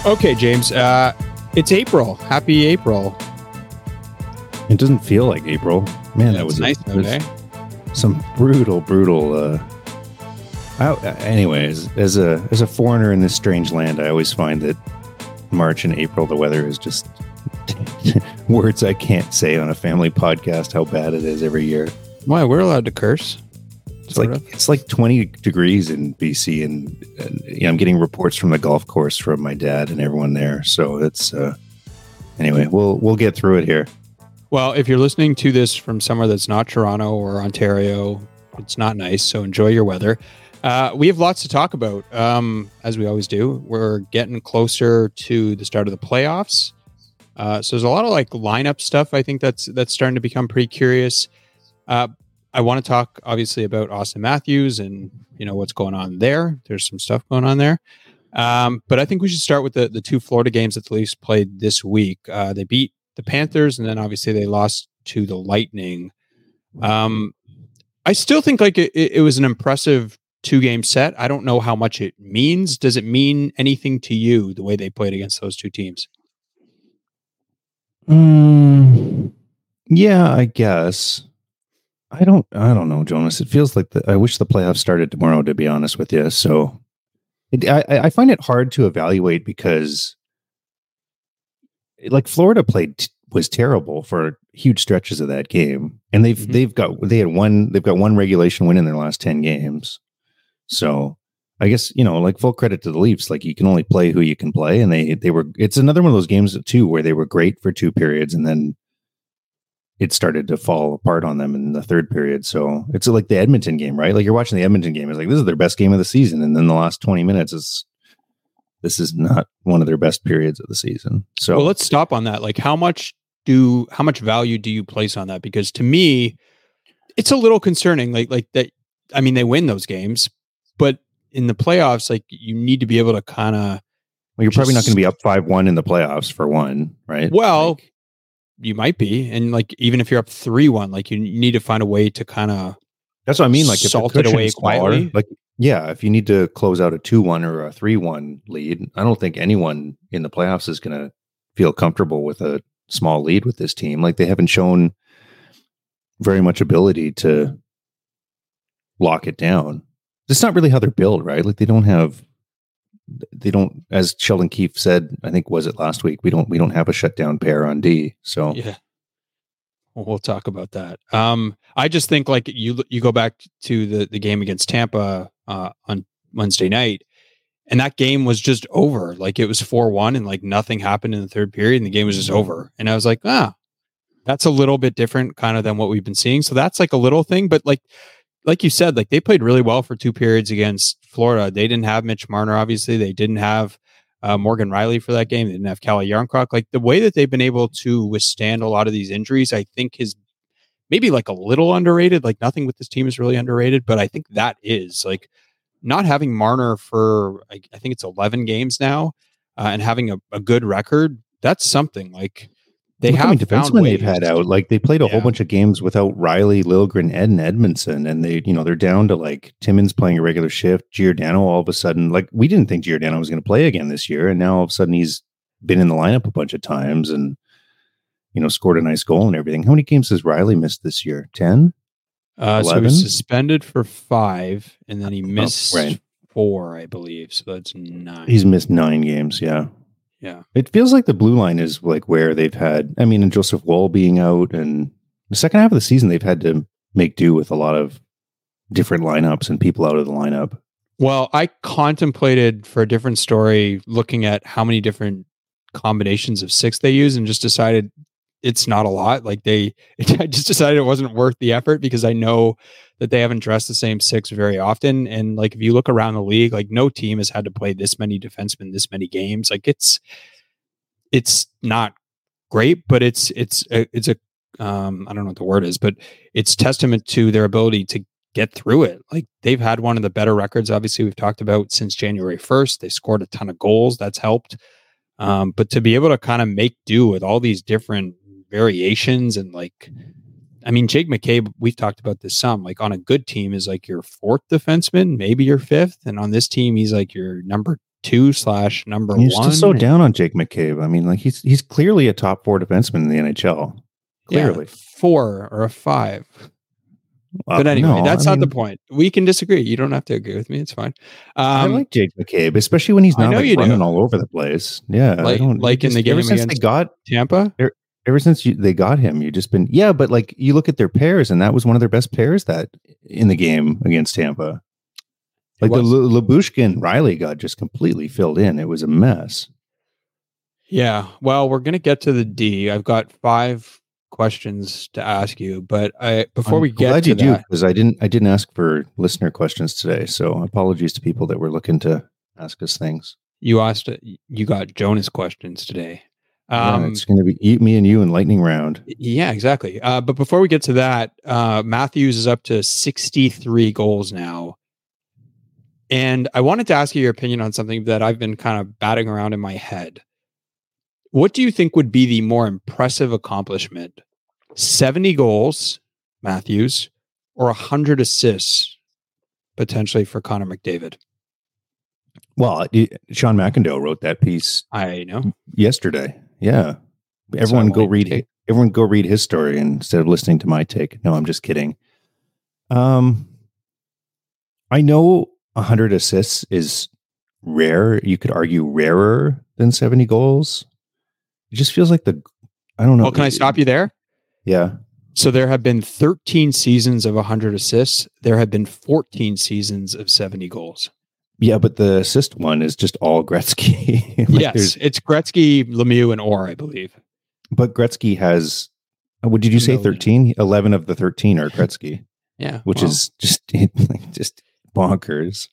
Okay, James. It's April. Happy April. It doesn't feel like April. Man, that was nice today. Some brutal. Anyways, as a foreigner in this strange land, I always find that March and April, the weather is just words I can't say on a family podcast. How bad it is every year. Why? We're allowed to curse. It's like 20 degrees in BC, and I'm getting reports from the golf course from my dad and everyone there. So it's anyway. We'll get through it here. Well, if you're listening to this from somewhere that's not Toronto or Ontario, it's not nice. So enjoy your weather. We have lots to talk about, as we always do. We're getting closer to the start of the playoffs. So there's a lot of like lineup stuff. I think that's starting to become pretty curious. I want to talk obviously about Austin Matthews and what's going on there. There's some stuff going on there. But I think we should start with the two Florida games that the Leafs played this week. They beat the Panthers, and then obviously they lost to the Lightning. I still think like it was an impressive 2-game set. I don't know how much it means. Does it mean anything to you, the way they played against those two teams? Yeah, I guess. I don't know, Jonas. It feels like I wish the playoffs started tomorrow, to be honest with you. So I find it hard to evaluate because like Florida was terrible for huge stretches of that game. And they've got one regulation win in their last 10 games. So I guess, like full credit to the Leafs, like you can only play who you can play. And it's another one of those games too, where they were great for 2 periods and then it started to fall apart on them in the third period. So it's like the Edmonton game, right? Like you're watching the Edmonton game. It's like, this is their best game of the season. And then the last 20 minutes this is not one of their best periods of the season. So well, let's stop on that. Like how much value do you place on that? Because to me, it's a little concerning. Like that. I mean, they win those games, but in the playoffs, like you need to be able to kind of, well, you're probably not going to be up 5-1 in the playoffs for one, right? Well, you might be, and like even if you're up 3-1, like you need to find a way to kind of. That's what I mean. Like salt it away quietly. Like if you need to close out a 2-1 or a 3-1 lead, I don't think anyone in the playoffs is going to feel comfortable with a small lead with this team. Like they haven't shown very much ability to lock it down. That's not really how they're built, right? Like they don't, as Sheldon Keefe said, I think was it last week, we don't have a shutdown pair on D. So yeah, well, we'll talk about that. I just think like you go back to the game against Tampa on Wednesday night, and that game was just over. Like it was 4-1 and like nothing happened in the third period and the game was just over. And I was like, that's a little bit different kind of than what we've been seeing. So that's like a little thing, but like you said, like they played really well for 2 periods against Florida. They didn't have Mitch Marner, obviously. They didn't have Morgan Riley for that game. They didn't have Calle Jarnkrok. Like the way that they've been able to withstand a lot of these injuries, I think is maybe like a little underrated. Like nothing with this team is really underrated, but I think that is like not having Marner for, I think it's 11 games now and having a good record. That's something. Like they have defensemen they've had out. Like they played a whole bunch of games without Riley, Liljegren, and Edmondson, and they're down to like Timmins playing a regular shift. Giordano all of a sudden, like we didn't think Giordano was going to play again this year, and now all of a sudden he's been in the lineup a bunch of times and scored a nice goal and everything. How many games has Riley missed this year? 10? So he was suspended for 5, and then he missed 4, I believe. So that's 9. He's missed 9 games. Yeah. Yeah. It feels like the blue line is like where they've had, and Joseph Woll being out, and the second half of the season, they've had to make do with a lot of different lineups and people out of the lineup. Well, I contemplated for a different story, looking at how many different combinations of 6 they use and just decided it's not a lot. Like I just decided it wasn't worth the effort because I know that they haven't dressed the same 6 very often. And like, if you look around the league, like no team has had to play this many defensemen, this many games. Like it's not great, but it's a I don't know what the word is, but it's testament to their ability to get through it. Like they've had one of the better records, obviously we've talked about since January 1st. They scored a ton of goals. That's helped. But to be able to kind of make do with all these different variations and like, Jake McCabe, we've talked about this some, like on a good team is like your 4th defenseman, maybe your 5th. And on this team, he's like your number 2/number He's one. just so down on Jake McCabe. I mean, like he's clearly a top 4 defenseman in the NHL. Clearly, 4 or a 5. But anyway, no, that's not the point. We can disagree. You don't have to agree with me. It's fine. I like Jake McCabe, especially when he's not like running all over the place. Yeah, like in the game ever since against they got Tampa. Ever since they got him, you've just been but like you look at their pairs, and that was one of their best pairs that in the game against Tampa. Like the Labushkin and Riley got just completely filled in. It was a mess. Yeah. Well, we're gonna get to the D. I've got 5 questions to ask you, but before we get to that, because I didn't ask for listener questions today, so apologies to people that were looking to ask us things. You got Jonas questions today. It's going to be me and you in lightning round. Yeah, exactly. But before we get to that, Matthews is up to 63 goals now, and I wanted to ask you your opinion on something that I've been kind of batting around in my head. What do you think would be the more impressive accomplishment? 70 goals, Matthews, or 100 assists, potentially for Connor McDavid? Well, Sean McIndoe wrote that piece. I know yesterday. Yeah, everyone go read his story instead of listening to my take. No, I'm just kidding. I know 100 assists is rare. You could argue rarer than 70 goals. It just feels like I don't know. Well, can I stop you there? Yeah. So there have been 13 seasons of 100 assists. There have been 14 seasons of 70 goals. Yeah, but the assist one is just all Gretzky. Yes, it's Gretzky, Lemieux, and Orr, I believe. But Gretzky has, what did you say, 13? 11 of the 13 are Gretzky. Yeah. Which is just bonkers.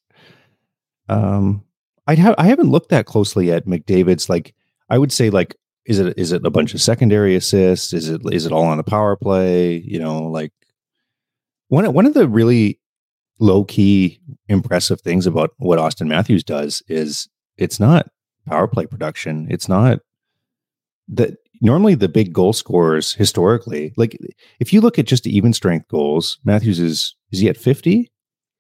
I haven't looked that closely at McDavid's, like, I would say, like, is it a bunch of secondary assists? Is it all on the power play? You know, like one of the really low key impressive things about what Austin Matthews does is it's not power play production. It's not that normally the big goal scorers historically, like if you look at just the even strength goals, Matthews is he at 50?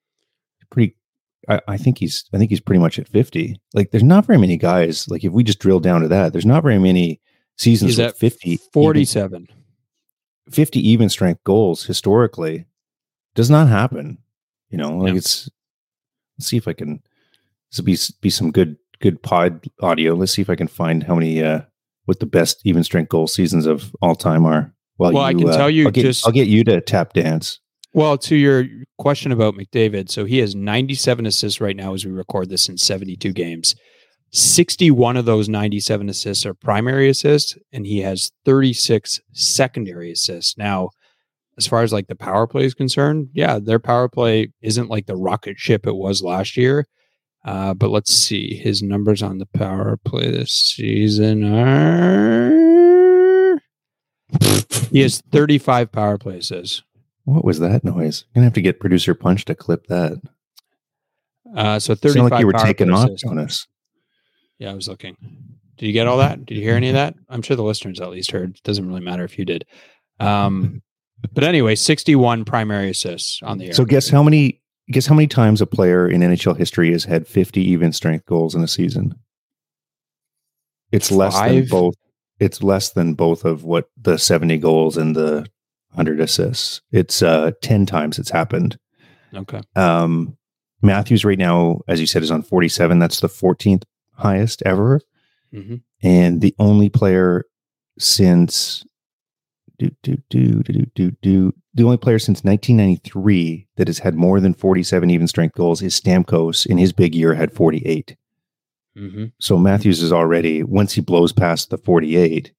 I think he's pretty much at 50. Like there's not very many guys. Like if we just drill down to that, there's not very many seasons with 50, 47, 50 even strength goals historically. Does not happen. You know, like let's see if I can, this will be some good pod audio. Let's see if I can find how many, what the best even strength goal seasons of all time are. Well, I can tell you I'll get you to tap dance. Well, to your question about McDavid, so he has 97 assists right now as we record this in 72 games. 61 of those 97 assists are primary assists, and he has 36 secondary assists. Now, as far as like the power play is concerned, yeah, their power play isn't like the rocket ship it was last year. But let's see. His numbers on the power play this season are... He has 35 power play assists. What was that noise? I'm going to have to get producer Punch to clip that. So 35 like you were power taking play off, assists. Jonas. Yeah, I was looking. Did you get all that? Did you hear any of that? I'm sure the listeners at least heard. It doesn't really matter if you did. But anyway, 61 primary assists on the air. So guess how many times a player in NHL history has had 50 even strength goals in a season? It's less than both. It's less than both of what the 70 goals and the 100 assists. It's 10 times it's happened. Okay. Matthews right now, as you said, is on 47. That's the 14th highest ever. Mm-hmm. And the only player since the only player since 1993 that has had more than 47 even strength goals is Stamkos. In his big year, had 48. Mm-hmm. So Matthews is already, once he blows past the 48,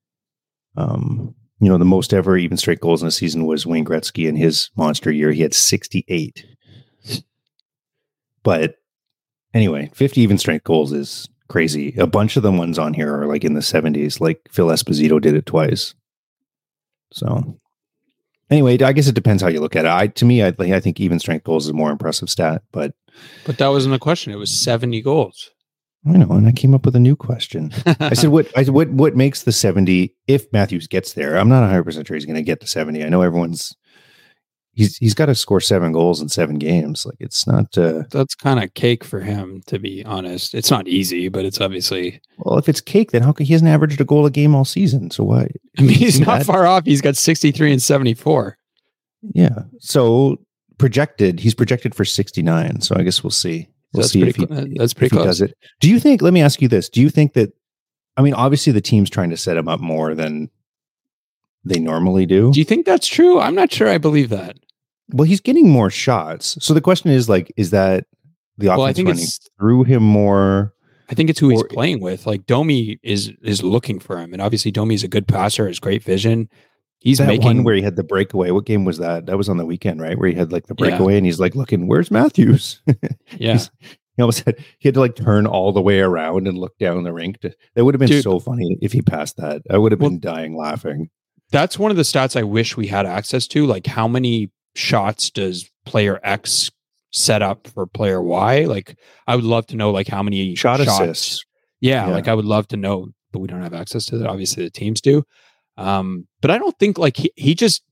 the most ever even strength goals in a season was Wayne Gretzky in his monster year. He had 68. But anyway, 50 even strength goals is crazy. A bunch of the ones on here are like in the 70s, like Phil Esposito did it twice. So anyway, I guess it depends how you look at it. I think even strength goals is a more impressive stat, but that wasn't the question. It was 70 goals. I know, and I came up with a new question. I said, what makes the 70? If Matthews gets there, I'm not 100% sure he's going to get to 70. I know everyone's he's got to score 7 goals in 7 games. Like it's not. That's kind of cake for him, to be honest. It's not easy, but it's obviously. Well, if it's cake, then how come he hasn't averaged a goal a game all season? So why? I mean, he's not far off. He's got 63 and 74. Yeah. So he's projected for 69. So I guess we'll see. We'll see if that's pretty close. He does it. Do you think? Let me ask you this: do you think that? I mean, obviously the team's trying to set him up more than they normally do. Do you think that's true? I'm not sure I believe that. Well, he's getting more shots. So the question is, like, is that the offense running through him more? I think it's who he's playing with. Like Domi is looking for him, and obviously Domi's a good passer, has great vision. He's that making one where he had the breakaway. What game was that? That was on the weekend, right? Where he had like the breakaway, and he's like looking, "Where's Matthews?" Yeah, he almost had to like turn all the way around and look down the rink. That would have been so funny if he passed that. I would have been dying laughing. That's one of the stats I wish we had access to. Like, how many shots does player X set up for player Y? Like, I would love to know like how many shots. Assists. Yeah, like I would love to know, but we don't have access to that. Obviously, the teams do. But I don't think like he just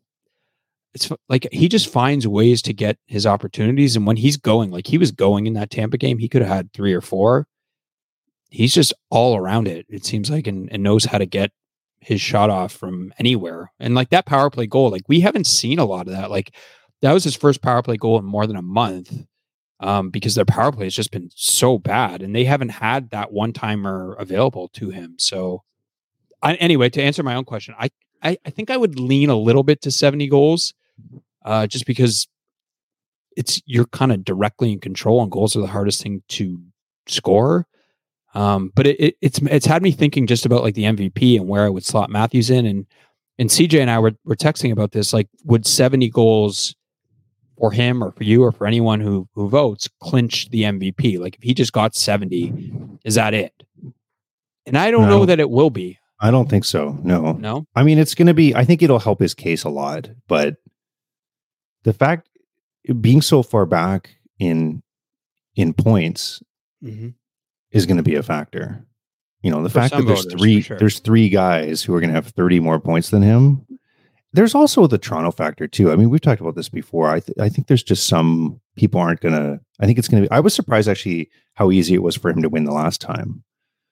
finds ways to get his opportunities. And when he's going, like he was going in that Tampa game, he could have had 3 or 4. He's just all around it. It seems like, and knows how to get his shot off from anywhere. And like that power play goal, like we haven't seen a lot of that. Like that was his first power play goal in more than a month. Because their power play has just been so bad and they haven't had that one-timer available to him. So anyway, to answer my own question, I think I would lean a little bit to 70 goals, just because you're kind of directly in control, and goals are the hardest thing to score. But it's had me thinking just about like the MVP and where I would slot Matthews in, and CJ and I were texting about this. Like, would 70 goals for him or for you or for anyone who votes clinch the MVP? Like, if he just got 70, is that it? And I don't know that it will be. I don't think so. No. I mean, it's going to be, I think it'll help his case a lot, but the fact being so far back in points is going to be a factor. You know, the fact that there's 3 guys who are going to have 30 more points than him. There's also the Toronto factor too. I mean, we've talked about this before. I think there's just some people aren't going to, I think it's going to be, I was surprised actually how easy it was for him to win the last time.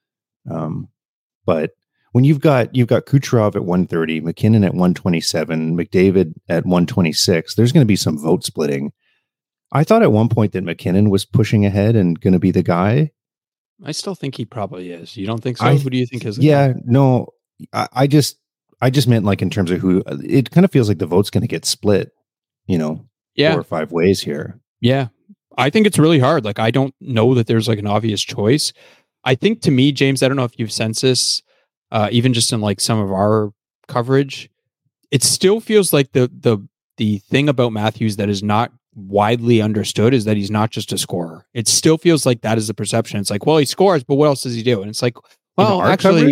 But when you've got Kucherov at 130, McKinnon at 127, McDavid at 126, there's going to be some vote splitting. I thought at one point that McKinnon was pushing ahead and going to be the guy. I still think he probably is. You don't think so? Who do you think is? No. I just meant like in terms of who. It kind of feels like the vote's going to get split. 4 or 5 ways here. Yeah, I think it's really hard. Like, I don't know that there's like an obvious choice. I think, to me, James, I don't know if you've sensed this, even just in like some of our coverage, it still feels like the thing about Matthews that is not widely understood is that he's not just a scorer. It still feels like that is the perception. It's like, well, he scores, but what else does he do? And it's like, well, actually,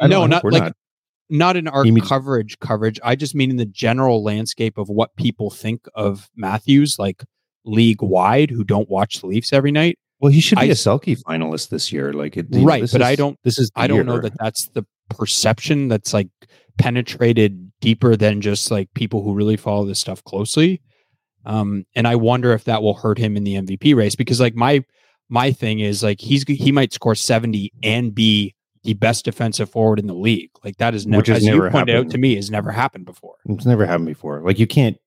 not in our coverage. I just mean in the general landscape of what people think of Matthews, like league wide, who don't watch the Leafs every night. Well, he should be a Selke finalist this year. Like, I don't know that that's the perception that's like penetrated deeper than just like people who really follow this stuff closely. And I wonder if that will hurt him in the MVP race, because like my thing is like he might score 70 and be the best defensive forward in the league. Like, that is never, as you pointed out to me, has never happened before. It's never happened before. Like, you can't.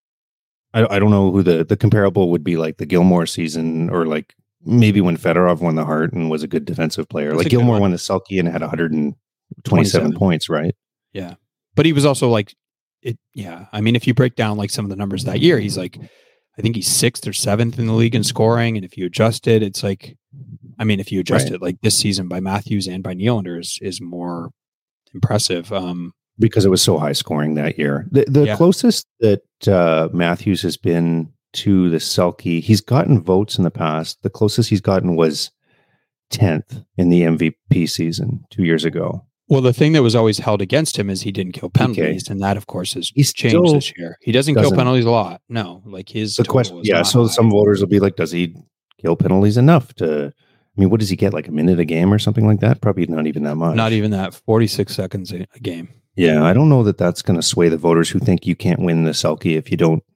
I don't know who the comparable would be, like the Gilmore season, or like maybe when Fedorov won the Hart and was a good defensive player. That's like Gilmore won the Selke and had 127 points, right? Yeah, but he was also like it. Yeah, I mean, if you break down like some of the numbers that year, he's like, I think he's 6th or 7th in the league in scoring. And if you adjust it, it's like, I mean, if you adjust it like this season by Matthews and by Nylander is more impressive. Because it was so high scoring that year. The closest that Matthews has been to the Selke, he's gotten votes in the past. The closest he's gotten was 10th in the MVP season 2 years ago. Well, the thing that was always held against him is he didn't kill penalties, and that, of course, has changed this year. He doesn't kill penalties a lot. No, like his question. Yeah, so some voters will be like, does he kill penalties enough to? I mean, what does he get? Like a minute a game or something like that? Probably not even that much. Not even that. 46 seconds a game. Yeah, I don't know that that's going to sway the voters who think you can't win the Selke if you don't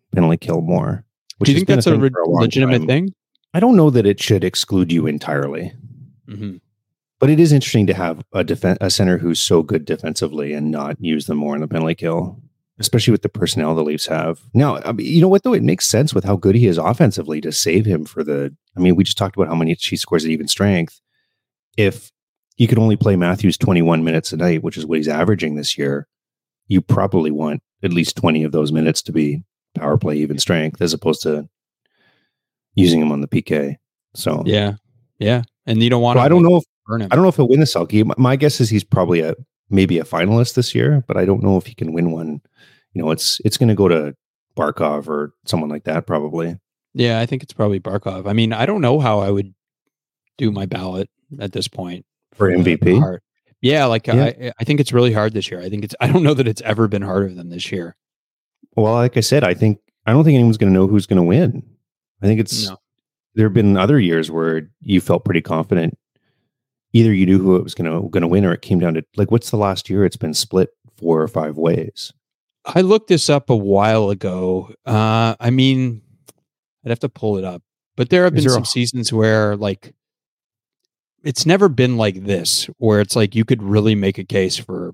penalty kill more. Do you think that's a legitimate thing? I don't know that it should exclude you entirely. Mm-hmm. But it is interesting to have a center who's so good defensively and not use them more in the penalty kill, especially with the personnel the Leafs have. Now, I mean, you know what, though? It makes sense with how good he is offensively to save him for the... I mean, we just talked about how many he scores at even strength. If you could only play Matthews 21 minutes a night, which is what he's averaging this year, you probably want at least 20 of those minutes to be power play even strength as opposed to using him on the PK. So yeah. And you don't want to... I don't know if he'll win the Selke. My guess is he's probably maybe a finalist this year, but I don't know if he can win one. You know, it's going to go to Barkov or someone like that, probably. Yeah, I think it's probably Barkov. I mean, I don't know how I would do my ballot at this point for MVP. I think it's really hard this year. I don't know that it's ever been harder than this year. Well, like I said, I don't think anyone's going to know who's going to win. I think there have been other years where you felt pretty confident. Either you knew who it was going to win, or it came down to, like, what's the last year? It's been split 4 or 5 ways. I looked this up a while ago. I mean, I'd have to pull it up, but there have been some seasons where, like, it's never been like this, where it's like you could really make a case for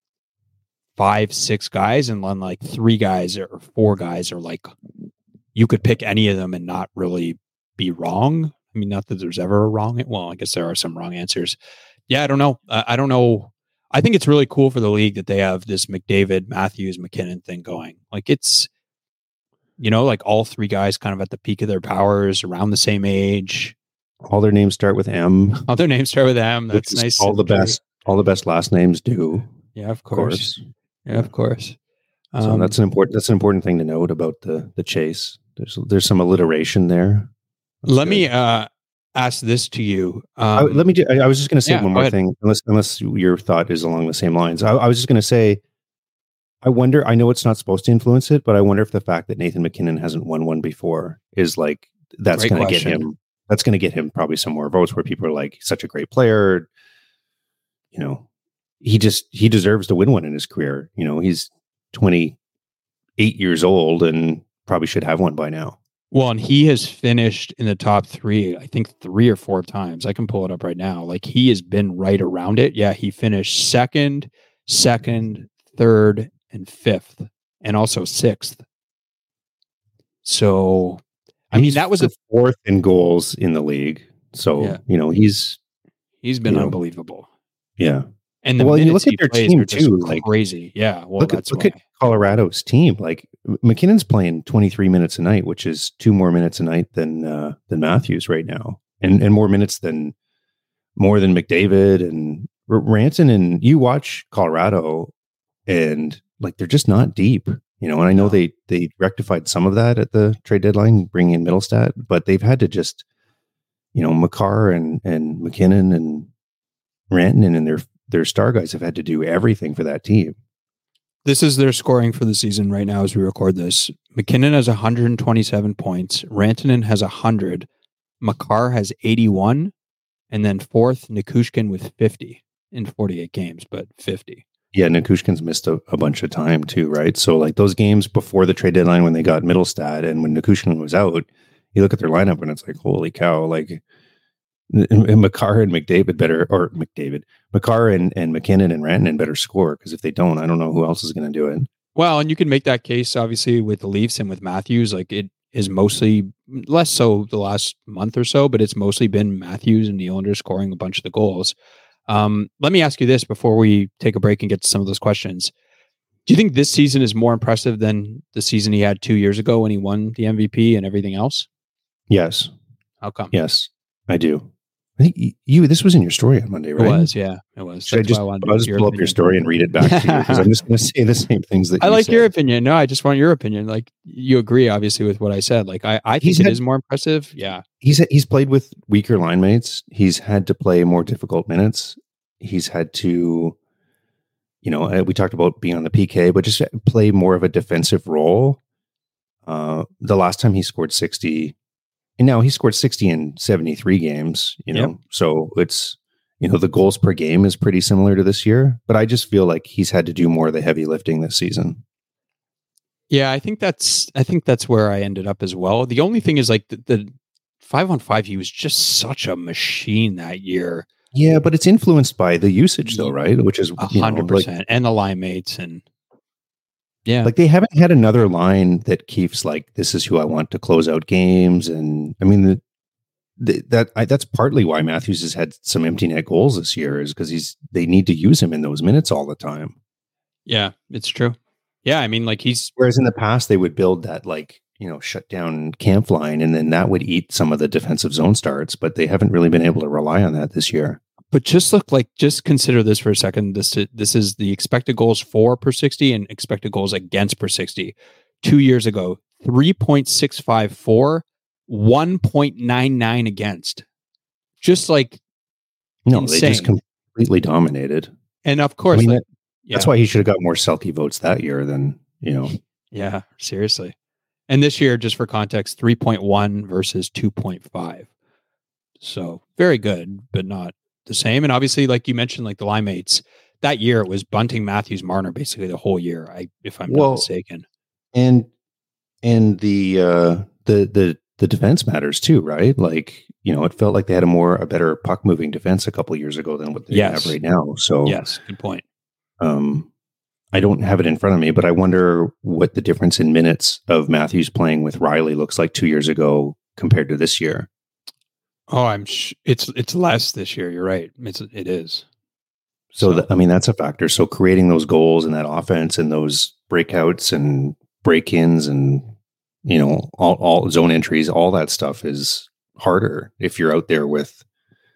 5-6 guys, and then like 3 guys or 4 guys are like, you could pick any of them and not really be wrong. I mean, not that there's ever a wrong. Well, I guess there are some wrong answers. Yeah, I don't know. I don't know. I think it's really cool for the league that they have this McDavid, Matthews, McKinnon thing going. Like, it's, you know, like all 3 guys kind of at the peak of their powers, around the same age. All their names start with M. All their names start with M. That's nice. All the best last names do. Yeah, of course. Yeah, of course. So that's an important thing to note about the chase. There's some alliteration there. Let me ask this to you. I was just going to say one more thing, unless your thought is along the same lines. I was just going to say, I wonder, I know it's not supposed to influence it, but I wonder if the fact that Nathan McKinnon hasn't won one before is like, that's going to get him probably some more votes where people are like, such a great player. You know, he deserves to win one in his career. You know, he's 28 years old and probably should have one by now. Well, and he has finished in the top 3, I think 3 or 4 times. I can pull it up right now. Like, he has been right around it. Yeah, he finished second, 3rd, and 5th, and also 6th. So, I mean, that was the 4th in goals in the league. So, yeah. You know, he's been unbelievable. Yeah. And the you look at their team too, like crazy. Yeah. Well, look at Colorado's team. Like, McKinnon's playing 23 minutes a night, which is 2 more minutes a night than Matthews right now, and more minutes than McDavid and Rantanen. And you watch Colorado, and like, they're just not deep, you know. And I know they rectified some of that at the trade deadline, bringing in Middlestat, but they've had to just, you know, Makar and McKinnon and Rantanen and their star guys have had to do everything for that team. This is their scoring for the season right now as we record this. McKinnon has 127 points. Rantanen has 100. Makar has 81. And then 4th, Nichushkin with 50 in 48 games, but 50. Yeah, Nikushkin's missed a bunch of time too, right? So, like, those games before the trade deadline when they got Middlestat and when Nikushkin was out, you look at their lineup and it's like, holy cow, like, Makar and Makar and McKinnon and Rantanen better score, because if they don't, I don't know who else is going to do it. Well, and you can make that case obviously with the Leafs and with Matthews. Like, it is mostly, less so the last month or so, but it's mostly been Matthews and Nylander scoring a bunch of the goals. Let me ask you this before we take a break and get to some of those questions. Do you think this season is more impressive than the season he had 2 years ago when he won the MVP and everything else? Yes. How come? Yes, I do. I think this was in your story on Monday, right? It was, yeah. It was. I'll just pull up your story and read it back to you, because I'm just going to say the same things that I like said. Your opinion. No, I just want your opinion. Like, you agree, obviously, with what I said. Like, I think it is more impressive. Yeah. He's played with weaker line mates. He's had to play more difficult minutes. He's had to, you know, we talked about being on the PK, but just play more of a defensive role. The last time he scored 60, and now he scored 60 in 73 games, you know, so it's, you know, the goals per game is pretty similar to this year, but I just feel like he's had to do more of the heavy lifting this season. Yeah, I think that's where I ended up as well. The only thing is like the 5-on-5, he was just such a machine that year. Yeah, but it's influenced by the usage though, right? Which is 100%, and the line mates, and yeah, like they haven't had another line that keeps like, this is who I want to close out games. And I mean, that's partly why Matthews has had some empty net goals this year, is because they need to use him in those minutes all the time. Yeah, it's true. Yeah, I mean, like whereas in the past they would build that like, shut down camp line, and then that would eat some of the defensive zone starts, but they haven't really been able to rely on that this year. But just consider this for a second. This is the expected goals for per 60 and expected goals against per 60. 2 years ago, 3.65 for, 1.99 against. Just like insane. They just completely dominated. And of course, I mean, that's why he should have got more Selke votes that year than, Yeah, seriously. And this year, just for context, 3.1 versus 2.5. So very good, but not the same. And obviously, like you mentioned, like the line mates, that year it was Bunting, Matthews, Marner basically the whole year, if I'm not mistaken. And the defense matters too, right? Like, it felt like they had a better puck moving defense a couple of years ago than what they have right now. So yes, good point. I don't have it in front of me, but I wonder what the difference in minutes of Matthews playing with Riley looks like 2 years ago compared to this year. Oh, it's less this year. You're right. It is. So that's a factor. So creating those goals and that offense and those breakouts and break-ins and, all zone entries, all that stuff is harder if you're out there with,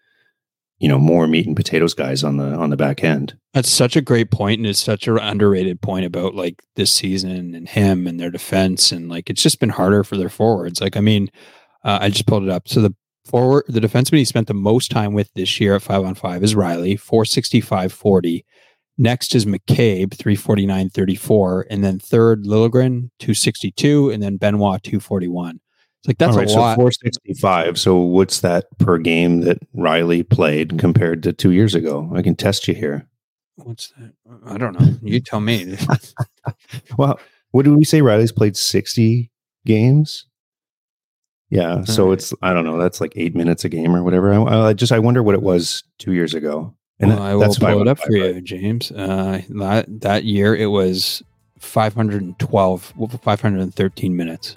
more meat and potatoes guys on the back end. That's such a great point, and it's such an underrated point about like this season and him and their defense, and like it's just been harder for their forwards. Like, I mean, I just pulled it up. So the defenseman he spent the most time with this year at 5-on-5 is Riley, 465.40. Next is McCabe, 349.34, and then third Liljegren, 262, and then Benoit, 241. It's like that's a lot. So 465. So what's that per game that Riley played compared to 2 years ago? I can test you here. What's that? I don't know. You tell me. Well, what did we say? Riley's played 60 games. Yeah, so it's, I don't know, that's like 8 minutes a game or whatever. I wonder what it was 2 years ago. And I will pull it up for you, James. That year it was 513 minutes.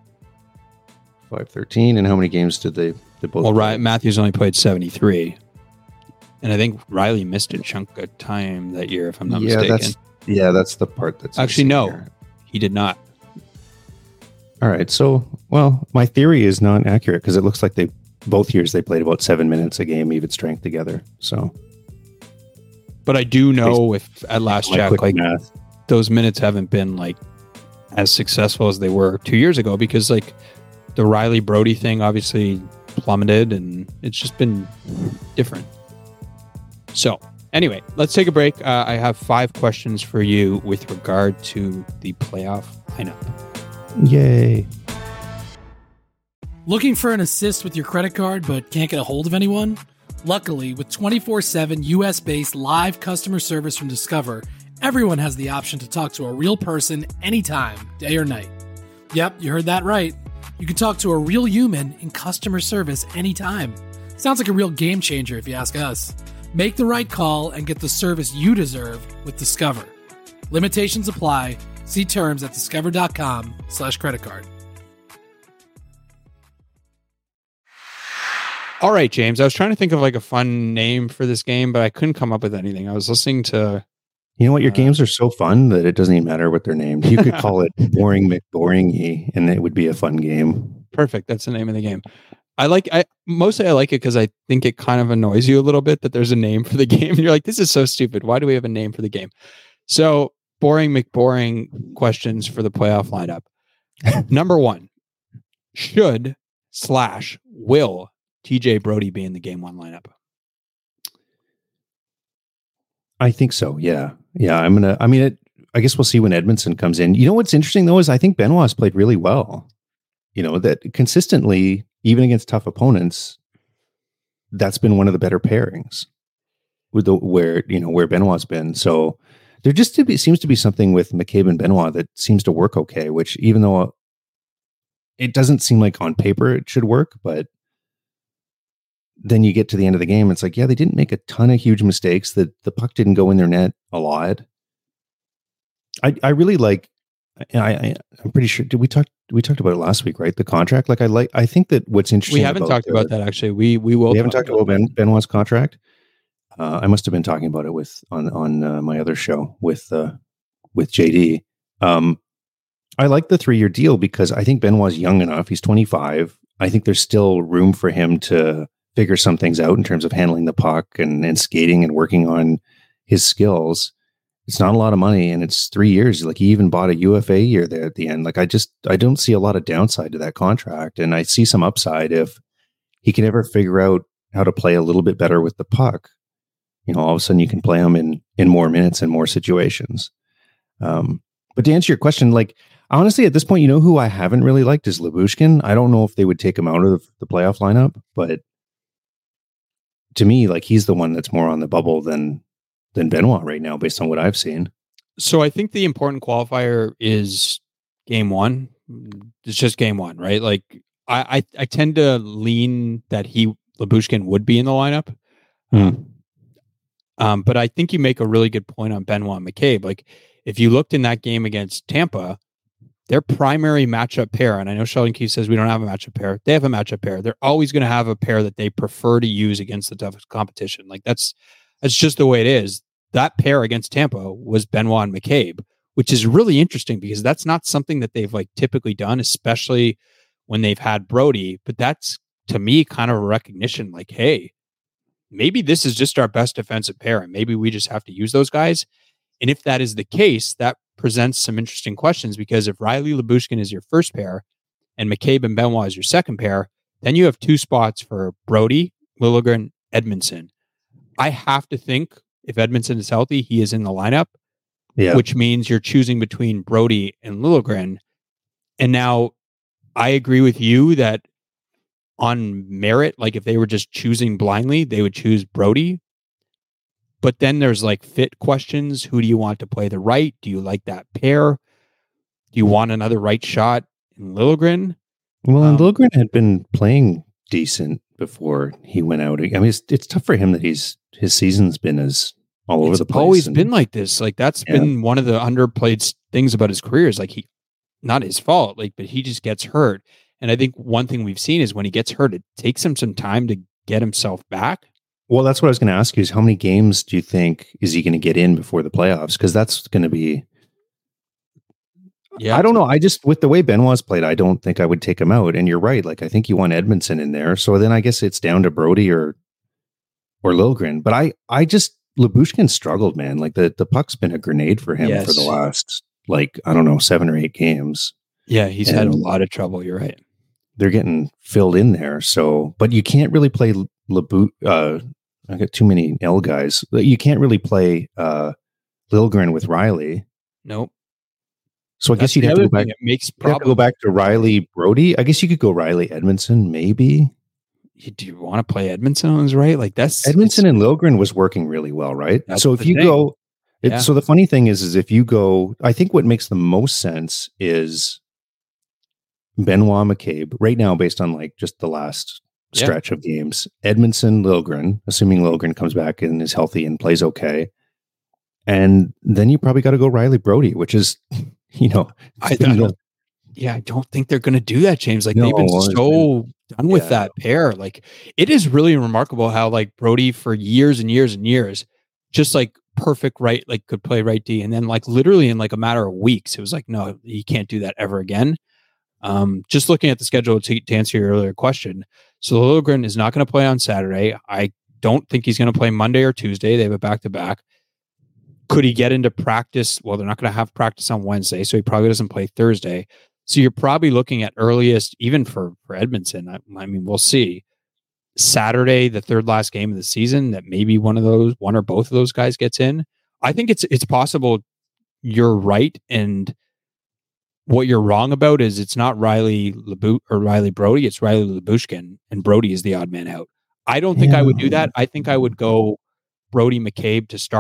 513, and how many games did they both? Well, Matthews only played 73, and I think Riley missed a chunk of time that year, if I'm not mistaken. That's the part that's actually no, here. He did not. All right, so my theory is not accurate because it looks like both years they played about 7 minutes a game, even strength together. So, but I do know if at last check, like math, those minutes haven't been like as successful as they were 2 years ago because like the Riley Brody thing obviously plummeted and it's just been different. So anyway, let's take a break. I have 5 questions for you with regard to the playoff lineup. Yay. Looking for an assist with your credit card but can't get a hold of anyone? Luckily, with 24/7 US-based live customer service from Discover, everyone has the option to talk to a real person anytime, day or night. Yep, you heard that right. You can talk to a real human in customer service anytime. Sounds like a real game changer if you ask us. Make the right call and get the service you deserve with Discover. Limitations apply. See terms at discover.com/creditcard. All right, James. I was trying to think of like a fun name for this game, but I couldn't come up with anything. I was listening to... You know what? Your games are so fun that it doesn't even matter what they're named. You could call it Boring McBoringy, and it would be a fun game. Perfect. That's the name of the game. I like it because I think it kind of annoys you a little bit that there's a name for the game. And you're like, this is so stupid. Why do we have a name for the game? So Boring McBoring questions for the playoff lineup. Number 1, will TJ Brody be in the game 1 lineup? I think so. Yeah. I guess we'll see when Edmondson comes in. You know, what's interesting though, is I think Benoit's played really well, that consistently, even against tough opponents, that's been one of the better pairings with where Benoit's been. So there seems to be something with McCabe and Benoit that seems to work okay, which even though it doesn't seem like on paper it should work, but then you get to the end of the game, it's like, yeah, they didn't make a ton of huge mistakes. That the puck didn't go in their net a lot. I really like. I'm pretty sure. We talked about it last week, right? The contract. Like I think that what's interesting. We haven't talked about that actually. We will. We haven't talked about Benoit's contract. I must have been talking about it on my other show with JD. I like the 3-year deal because I think Benoit's young enough. He's 25. I think there's still room for him to figure some things out in terms of handling the puck and skating and working on his skills. It's not a lot of money, and it's 3 years. Like, he even bought a UFA year there at the end. Like, I don't see a lot of downside to that contract, and I see some upside if he can ever figure out how to play a little bit better with the puck. All of a sudden you can play him in more minutes and more situations. But to answer your question, like, honestly, at this point, who I haven't really liked is Lyubushkin. I don't know if they would take him out of the playoff lineup, but to me, like, he's the one that's more on the bubble than Benoit right now, based on what I've seen. So I think the important qualifier is game one. It's just game one, right? Like, I tend to lean that Lyubushkin would be in the lineup. But I think you make a really good point on Benoit and McCabe. Like, if you looked in that game against Tampa, their primary matchup pair, and I know Sheldon Keefe says we don't have a matchup pair. They have a matchup pair. They're always going to have a pair that they prefer to use against the toughest competition. Like, that's just the way it is. That pair against Tampa was Benoit and McCabe, which is really interesting because that's not something that they've like typically done, especially when they've had Brody. But that's, to me, kind of a recognition like, hey, maybe this is just our best defensive pair, and maybe we just have to use those guys. And if that is the case, that presents some interesting questions, because if Riley Lyubushkin is your first pair and McCabe and Benoit is your second pair, then you have 2 spots for Brody, Liljegren, Edmundson. I have to think if Edmundson is healthy, he is in the lineup, which means you're choosing between Brody and Liljegren. And now I agree with you that on merit, like if they were just choosing blindly, they would choose Brody. But then there's like fit questions. Who do you want to play the right? Do you like that pair? Do you want another right shot in Liljegren? Well, and Liljegren had been playing decent before he went out. I mean, it's tough for him that his season's been all over the place. It's always been like this. Like, that's been one of the underplayed things about his career is like, not his fault, like, but he just gets hurt. And I think one thing we've seen is when he gets hurt, it takes him some time to get himself back. Well, that's what I was going to ask you is how many games do you think is he going to get in before the playoffs? Because that's going to be... I don't know. I just, with the way Benoit's played, I don't think I would take him out. And you're right. Like, I think you want Edmundson in there. So then I guess it's down to Brody or Liljegren. But I just, Lyubushkin struggled, man. Like, the puck's been a grenade for him for the last, like, I don't know, 7 or 8 games. Yeah, he's had a lot of trouble. You're right. They're getting filled in there. So, but you can't really play I got too many L guys. You can't really play Liljegren with Riley. Nope. So I guess you'd have to go back to Riley Brody. I guess you could go Riley Edmundson, maybe. Do you want to play Edmundson on his right? Like, that's Edmundson and Liljegren was working really well, right? So if you go, so the funny thing is if you go, I think what makes the most sense is Benoit McCabe right now, based on like just the last stretch of games. Edmundson, Liljegren, assuming Liljegren comes back and is healthy and plays okay. And then you probably got to go Riley Brody, which is, I don't think they're going to do that, James. Like, they've been so done with that pair. Like, it is really remarkable how like Brody for years and years and years, just like perfect right, like could play right D. And then like literally in like a matter of weeks, it was like, no, you can't do that ever again. Just looking at the schedule to answer your earlier question. So Liljegren is not going to play on Saturday. I don't think he's going to play Monday or Tuesday. They have a back-to-back. Could he get into practice? Well, they're not going to have practice on Wednesday, so he probably doesn't play Thursday. So you're probably looking at earliest, even for Edmundson, I mean, we'll see. Saturday, the third last game of the season, that maybe one or both of those guys gets in. I think it's possible you're right, and what you're wrong about is it's not Riley Brody, it's Riley Lyubushkin, and Brody is the odd man out. I don't think I would do that. I think I would go Brody McCabe to start,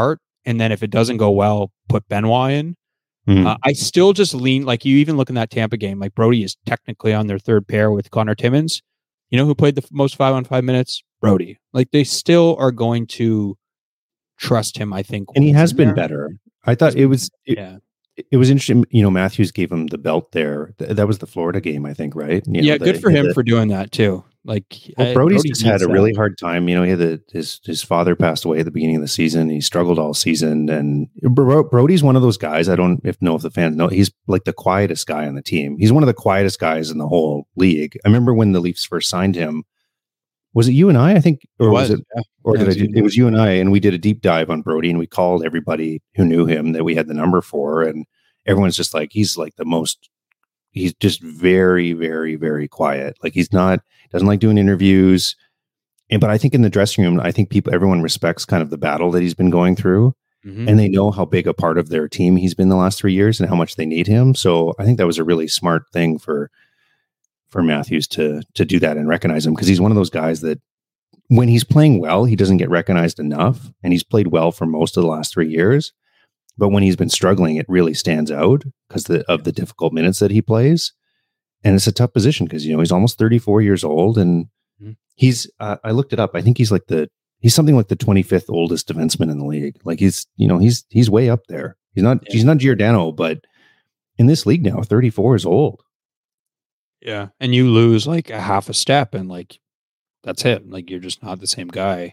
and then if it doesn't go well, put Benoit in. I still just lean, like you even look in that Tampa game, like Brody is technically on their third pair with Connor Timmins. You know who played the most 5-on-5 minutes? Brody. Like they still are going to trust him, I think. And he has been better. I thought it was interesting. You know, Matthews gave him the belt there. That was the Florida game, I think, right? You know, good for him for doing that too. Like, Brody's just had a really hard time. You know, he had his father passed away at the beginning of the season. He struggled all season, and Brody's one of those guys. I don't know if the fans know. He's like the quietest guy on the team. He's one of the quietest guys in the whole league. I remember when the Leafs first signed him. Was it you and I think, or was it? Yeah. Or did I do? It was you and I, and we did a deep dive on Brody, and we called everybody who knew him that we had the number for, and everyone's just like, he's like the most. He's just very, very, very quiet. Like doesn't like doing interviews. But I think in the dressing room, I think everyone respects kind of the battle that he's been going through, and they know how big a part of their team he's been the last 3 years and how much they need him. So I think that was a really smart thing for Matthews to do that and recognize him, because he's one of those guys that when he's playing well, he doesn't get recognized enough, and he's played well for most of the last 3 years. But when he's been struggling, it really stands out because of the difficult minutes that he plays. And it's a tough position because, you know, he's almost 34 years old, and he's, I looked it up. I think he's something like the 25th oldest defenseman in the league. Like he's way up there. He's not Giordano, but in this league now, 34 is old. Yeah. And you lose like a half a step and like, that's it. Like you're just not the same guy.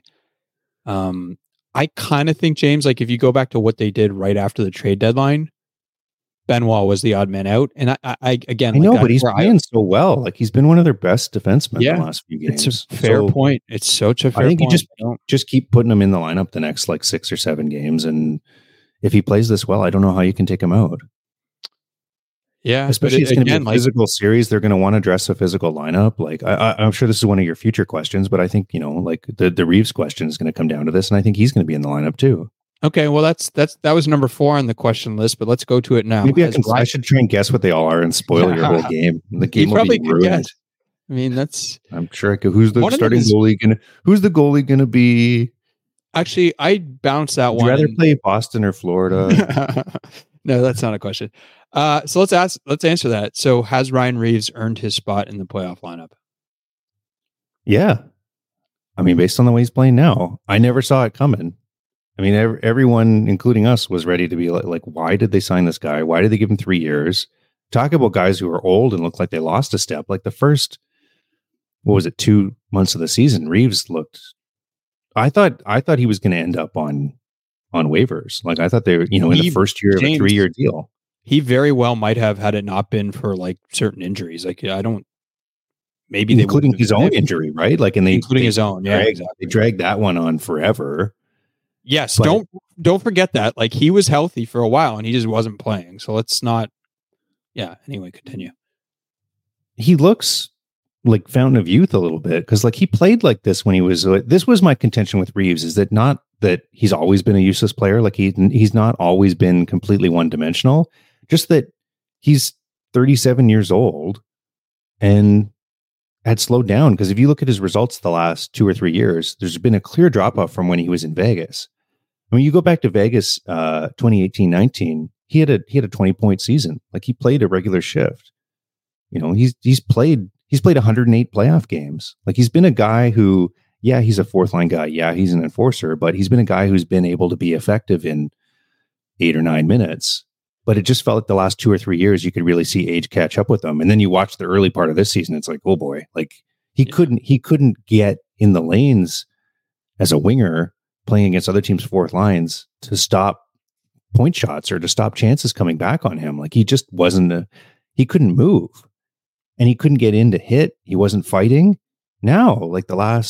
I kind of think, James, like if you go back to what they did right after the trade deadline, Benoit was the odd man out. And I know, but he's playing so well. Like he's been one of their best defensemen the last few games. It's a fair point. It's such a fair point. I think you just keep putting him in the lineup the next like 6 or 7 games. And if he plays this well, I don't know how you can take him out. Yeah. Especially it's going to be a physical series. They're going to want to dress a physical lineup. Like I'm sure this is one of your future questions, but I think, you know, like the Reeves question is going to come down to this. And I think he's going to be in the lineup too. Okay. Well, that was number 4 on the question list, but let's go to it now. Maybe I should try and guess what they all are and spoil your whole game. The game will be ruined. I mean, I'm sure I could. Who's the starting goalie who's the goalie going to be? Actually, I bounced that one. Would you rather play Boston or Florida? No, that's not a question. So let's answer that. So has Ryan Reeves earned his spot in the playoff lineup? Yeah. I mean, based on the way he's playing now, I never saw it coming. I mean, everyone, including us, was ready to be like, why did they sign this guy? Why did they give him 3 years? Talk about guys who are old and look like they lost a step. Like the first, 2 months of the season, Reeves looked, I thought he was going to end up on waivers. Like I thought they were, in the first year of a 3-year deal. He very well might have, had it not been for like certain injuries. Like maybe including his own injury, right? Like, and including his own, yeah, exactly. They dragged that one on forever. Yes, but don't forget that. Like he was healthy for a while and he just wasn't playing. So let's not. Yeah. Anyway, continue. He looks like fountain of youth a little bit because like he played like this when he was. This was my contention with Reeves, is that not that he's always been a useless player. Like he's not always been completely one dimensional. Just that he's 37 years old and had slowed down. Because if you look at his results the last 2 or 3 years, there's been a clear drop off from when he was in Vegas. I mean, you go back to Vegas 2018-19, he had a 20-point season. Like he played a regular shift. He's played 108 playoff games. Like he's been a guy who, yeah, he's a fourth line guy. Yeah, he's an enforcer, but he's been a guy who's been able to be effective in 8 or 9 minutes. But it just felt like the last 2 or 3 years, you could really see age catch up with him. And then you watch the early part of this season, it's like, oh boy, like he couldn't get in the lanes as a winger playing against other teams' fourth lines to stop point shots or to stop chances coming back on him. Like he just he couldn't move and he couldn't get in to hit. He wasn't fighting. Now, like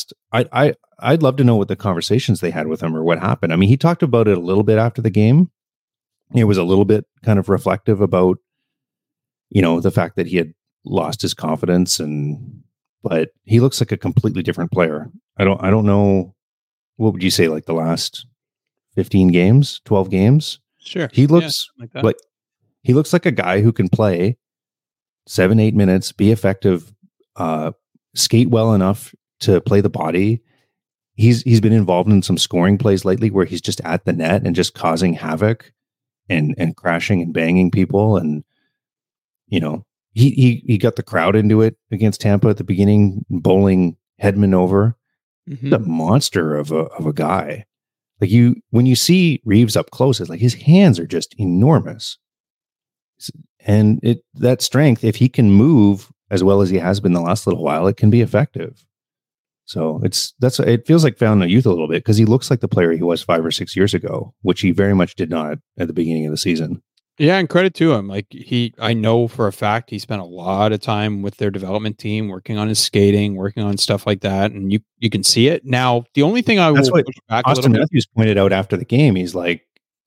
I'd love to know what the conversations they had with him or what happened. I mean, he talked about it a little bit after the game. It was a little bit kind of reflective about, the fact that he had lost his confidence but he looks like a completely different player. I don't know. What would you say? Like the last 15 games, 12 games? Sure. He looks he looks like a guy who can play 7-8 minutes, be effective, skate well enough to play the body he's been involved in some scoring plays lately where he's just at the net and just causing havoc and crashing and banging people. And, you know, he got the crowd into it against Tampa at the beginning, bowling Hedman over. Mm-hmm. The monster of a guy. Like when you see Reeves up close, it's like his hands are just enormous. And that strength, if he can move as well as he has been the last little while, it can be effective. So it feels like Fountain of Youth a little bit because he looks like the player he was 5 or 6 years ago, which he very much did not at the beginning of the season. Yeah, and credit to him. Like I know for a fact he spent a lot of time with their development team working on his skating, working on stuff like that, and you can see it. Now, the only thing That's will what push back Austin Matthews pointed out after the game. He's like,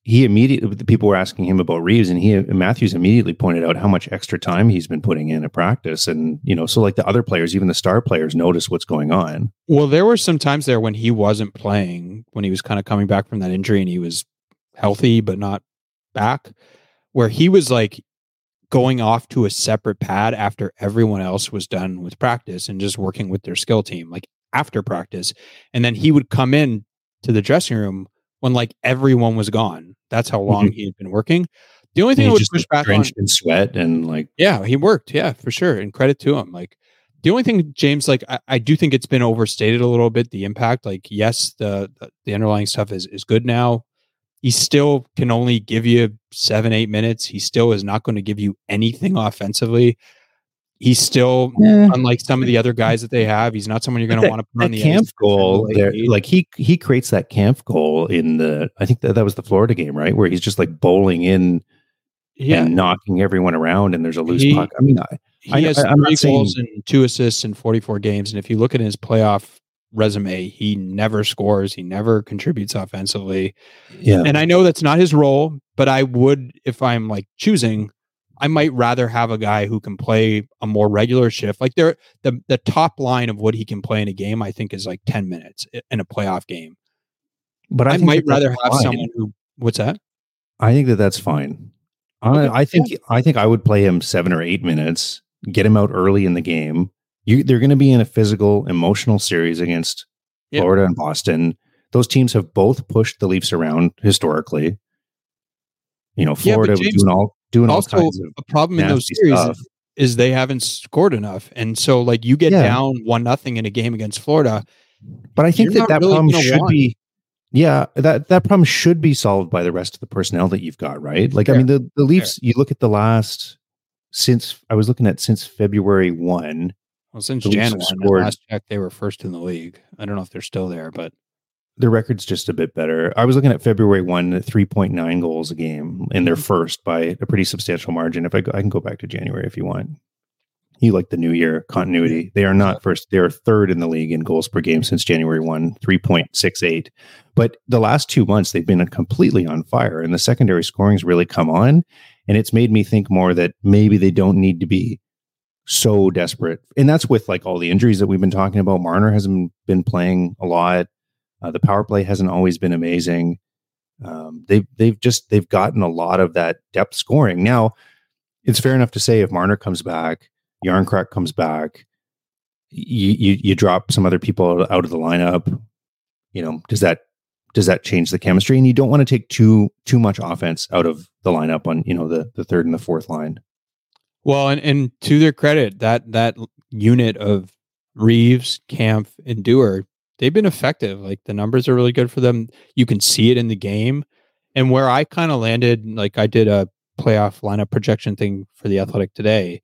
the people were asking him about Reeves, and Matthews immediately pointed out how much extra time he's been putting in at practice, and so like the other players, even the star players, notice what's going on. Well, there were some times there when he wasn't playing, when he was kind of coming back from that injury, and he was healthy but not back, where he was like going off to a separate pad after everyone else was done with practice and just working with their skill team, like after practice. And then he would come in to the dressing room when like everyone was gone. That's how long he had been working. The only thing I would push back on, drenched in sweat and like, yeah, he worked. Yeah, for sure. And credit to him. Like the only thing, James, like I do think it's been overstated a little bit, the impact. Like, yes, the underlying stuff is good now. He still can only give you 7-8 minutes. He still is not going to give you anything offensively. He's still, unlike some of the other guys that they have, he's not someone you're going to want to put on the camp ice goal. There, like he creates that camp goal in I think that was the Florida game, right, where he's just like bowling in and knocking everyone around, and there's a loose puck. I mean, he has 3 goals and 2 assists in 44 games, and if you look at his playoff resume, he never scores, he never contributes offensively. And I know that's not his role, but I would, if I'm like choosing, I might rather have a guy who can play a more regular shift. Like the top line of what he can play in a game, I think, is like 10 minutes in a playoff game. But I might rather have someone who, what's that? I think that's fine. I think I would play him 7 or 8 minutes, get him out early in the game. They're going to be in a physical, emotional series against Florida and Boston. Those teams have both pushed the Leafs around historically. Florida was doing all kinds of a problem in those series is they haven't scored enough, and so like you get down 1-0 in a game against Florida. But I think that really problem should be. Yeah, that problem should be solved by the rest of the personnel that you've got, right? Like, I mean, the Leafs. You look at the last since February 1. Well, since January, last check, they were first in the league. I don't know if they're still there, but their record's just a bit better. I was looking at February 1, 3.9 goals a game, and they're first by a pretty substantial margin. If I can go back to January if you want. You like the new year continuity. They are not first. They are third in the league in goals per game since January 1, 3.68. But the last 2 months, they've been completely on fire, and the secondary scoring's really come on. And it's made me think more that maybe they don't need to be so desperate. And that's with like all the injuries that we've been talking about. Marner hasn't been playing a lot. The power play hasn't always been amazing. They've gotten a lot of that depth scoring. Now, it's fair enough to say if Marner comes back, Yarncroc comes back, you drop some other people out of the lineup. Does that change the chemistry? And you don't want to take too much offense out of the lineup on the third and the fourth line. Well, and to their credit, that unit of Reeves, Kampf, and Dewar, they've been effective. Like the numbers are really good for them. You can see it in the game. And where I kind of landed, like I did a playoff lineup projection thing for the Athletic today.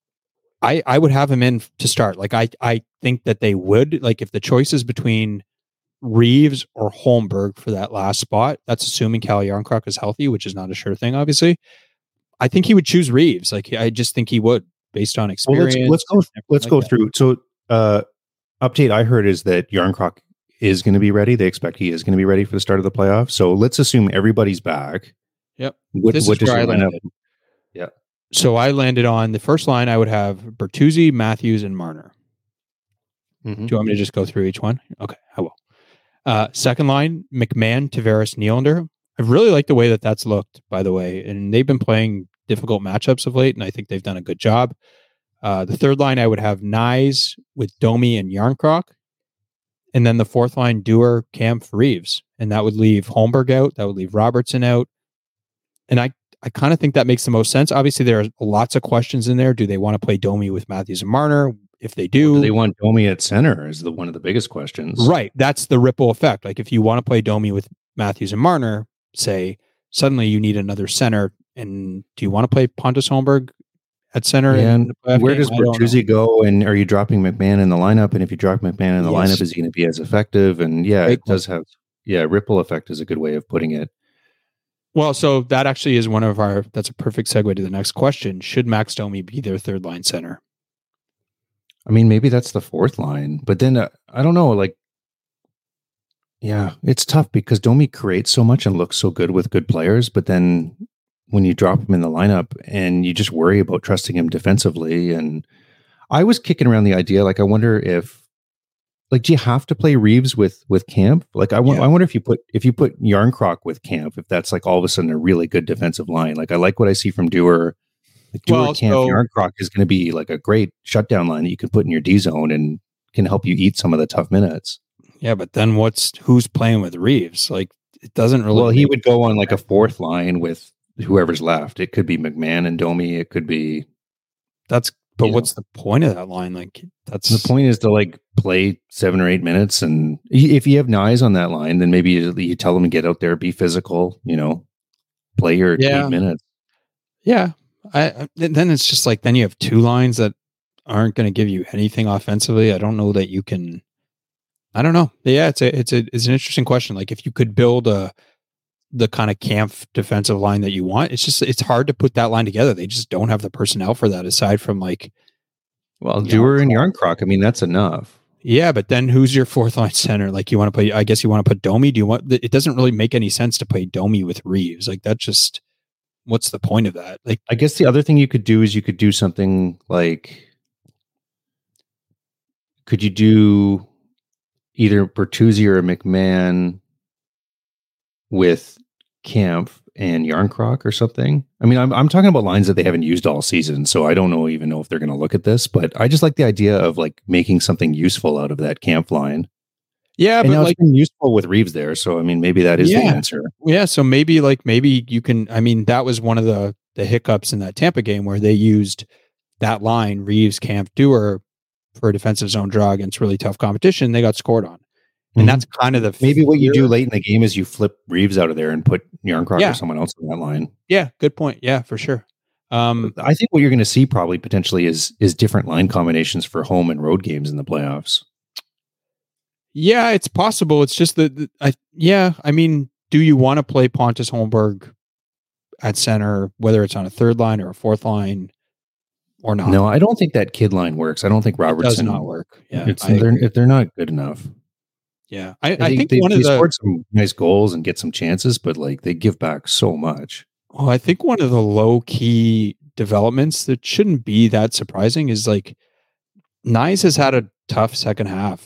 I would have him in to start. Like I think that they would. Like if the choice is between Reeves or Holmberg for that last spot, that's assuming Calle Jarnkrok is healthy, which is not a sure thing, obviously. I think he would choose Reeves. Like I just think he would, based on experience. Well, let's go through. So, update I heard is that Jarnkrok is going to be ready. They expect he is going to be ready for the start of the playoffs. So let's assume everybody's back. Yep. What does your lineup? Yeah. So I landed on the first line. I would have Bertuzzi, Matthews, and Marner. Mm-hmm. Do you want me to just go through each one? Okay, I will. Second line, McMahon, Tavares, Nylander. I really like the way that that's looked, by the way. And they've been playing difficult matchups of late, and I think they've done a good job. The third line, I would have Nyes with Domi and Jarnkrok. and then the fourth line, Dewar, Kampf, Reeves. And that would leave Holmberg out. That would leave Robertson out. And I kind of think that makes the most sense. Obviously, there are lots of questions in there. Do they want to play Domi with Matthews and Marner? If they do they want Domi at center is one of the biggest questions. Right. That's the ripple effect. Like if you want to play Domi with Matthews and Marner, say, suddenly you need another center. And do you want to play Pontus Holmberg at center? Yeah, and where does Bertuzzi go? And are you dropping McMahon in the lineup? And if you drop McMahon in the lineup, is he going to be as effective? And it does have, ripple effect is a good way of putting it. Well, so that actually is that's a perfect segue to the next question. Should Max Domi be their third line center? I mean, maybe that's the fourth line, but then I don't know, it's tough because Domi creates so much and looks so good with good players, but then when you drop him in the lineup and you just worry about trusting him defensively. And I was kicking around the idea, I wonder if, do you have to play Reeves with Kampf? I wonder if you put Yarncroc with Kampf, if that's all of a sudden a really good defensive line. I like what I see from Dewar. Dewar, Kampf, Yarncroc is going to be a great shutdown line that you can put in your D zone and can help you eat some of the tough minutes. Yeah, but then who's playing with Reeves? It doesn't really. Well, he would go on a fourth line with whoever's left. It could be McMahon and Domi. It could be. What's the point of that line? That's the point is to play 7 or 8 minutes, and if you have Nyes on that line, then maybe you tell them to get out there, be physical, play your 8 minutes. Yeah, then it's just then you have two lines that aren't going to give you anything offensively. I don't know that you can. I don't know. Yeah, it's an interesting question. If you could build the kind of Kampf defensive line that you want, it's hard to put that line together. They just don't have the personnel for that aside from Dewar and Yarncroc. I mean, that's enough. Yeah, but then who's your fourth line center? You want to play, I guess you want to put Domi. It doesn't really make any sense to play Domi with Reeves. What's the point of that? I guess the other thing you could do is you could do something could you do either Bertuzzi or McMahon with Kampf and Yarncroc or something? I mean, I'm talking about lines that they haven't used all season, so I don't even know if they're going to look at this, but I just like the idea of making something useful out of that Kampf line. Yeah, and but it's been useful with Reeves there, so I mean, maybe that is the answer. Yeah, so maybe you can. I mean, that was one of the hiccups in that Tampa game where they used that line, Reeves, Kampf, Dewar, for a defensive zone draw against really tough competition. They got scored on. And that's kind of maybe what you do late in the game is you flip Reeves out of there and put Yarncroc or someone else on that line. Yeah, good point. Yeah, for sure. I think what you're going to see probably potentially is different line combinations for home and road games in the playoffs. Yeah, it's possible. It's just I mean, do you want to play Pontus Holmberg at center, whether it's on a third line or a fourth line or not? No, I don't think that kid line works. I don't think Robertson does not work. Yeah, they're not good enough. Yeah, I think they scored some nice goals and get some chances, but they give back so much. Well, I think one of the low key developments that shouldn't be that surprising is Nyes has had a tough second half.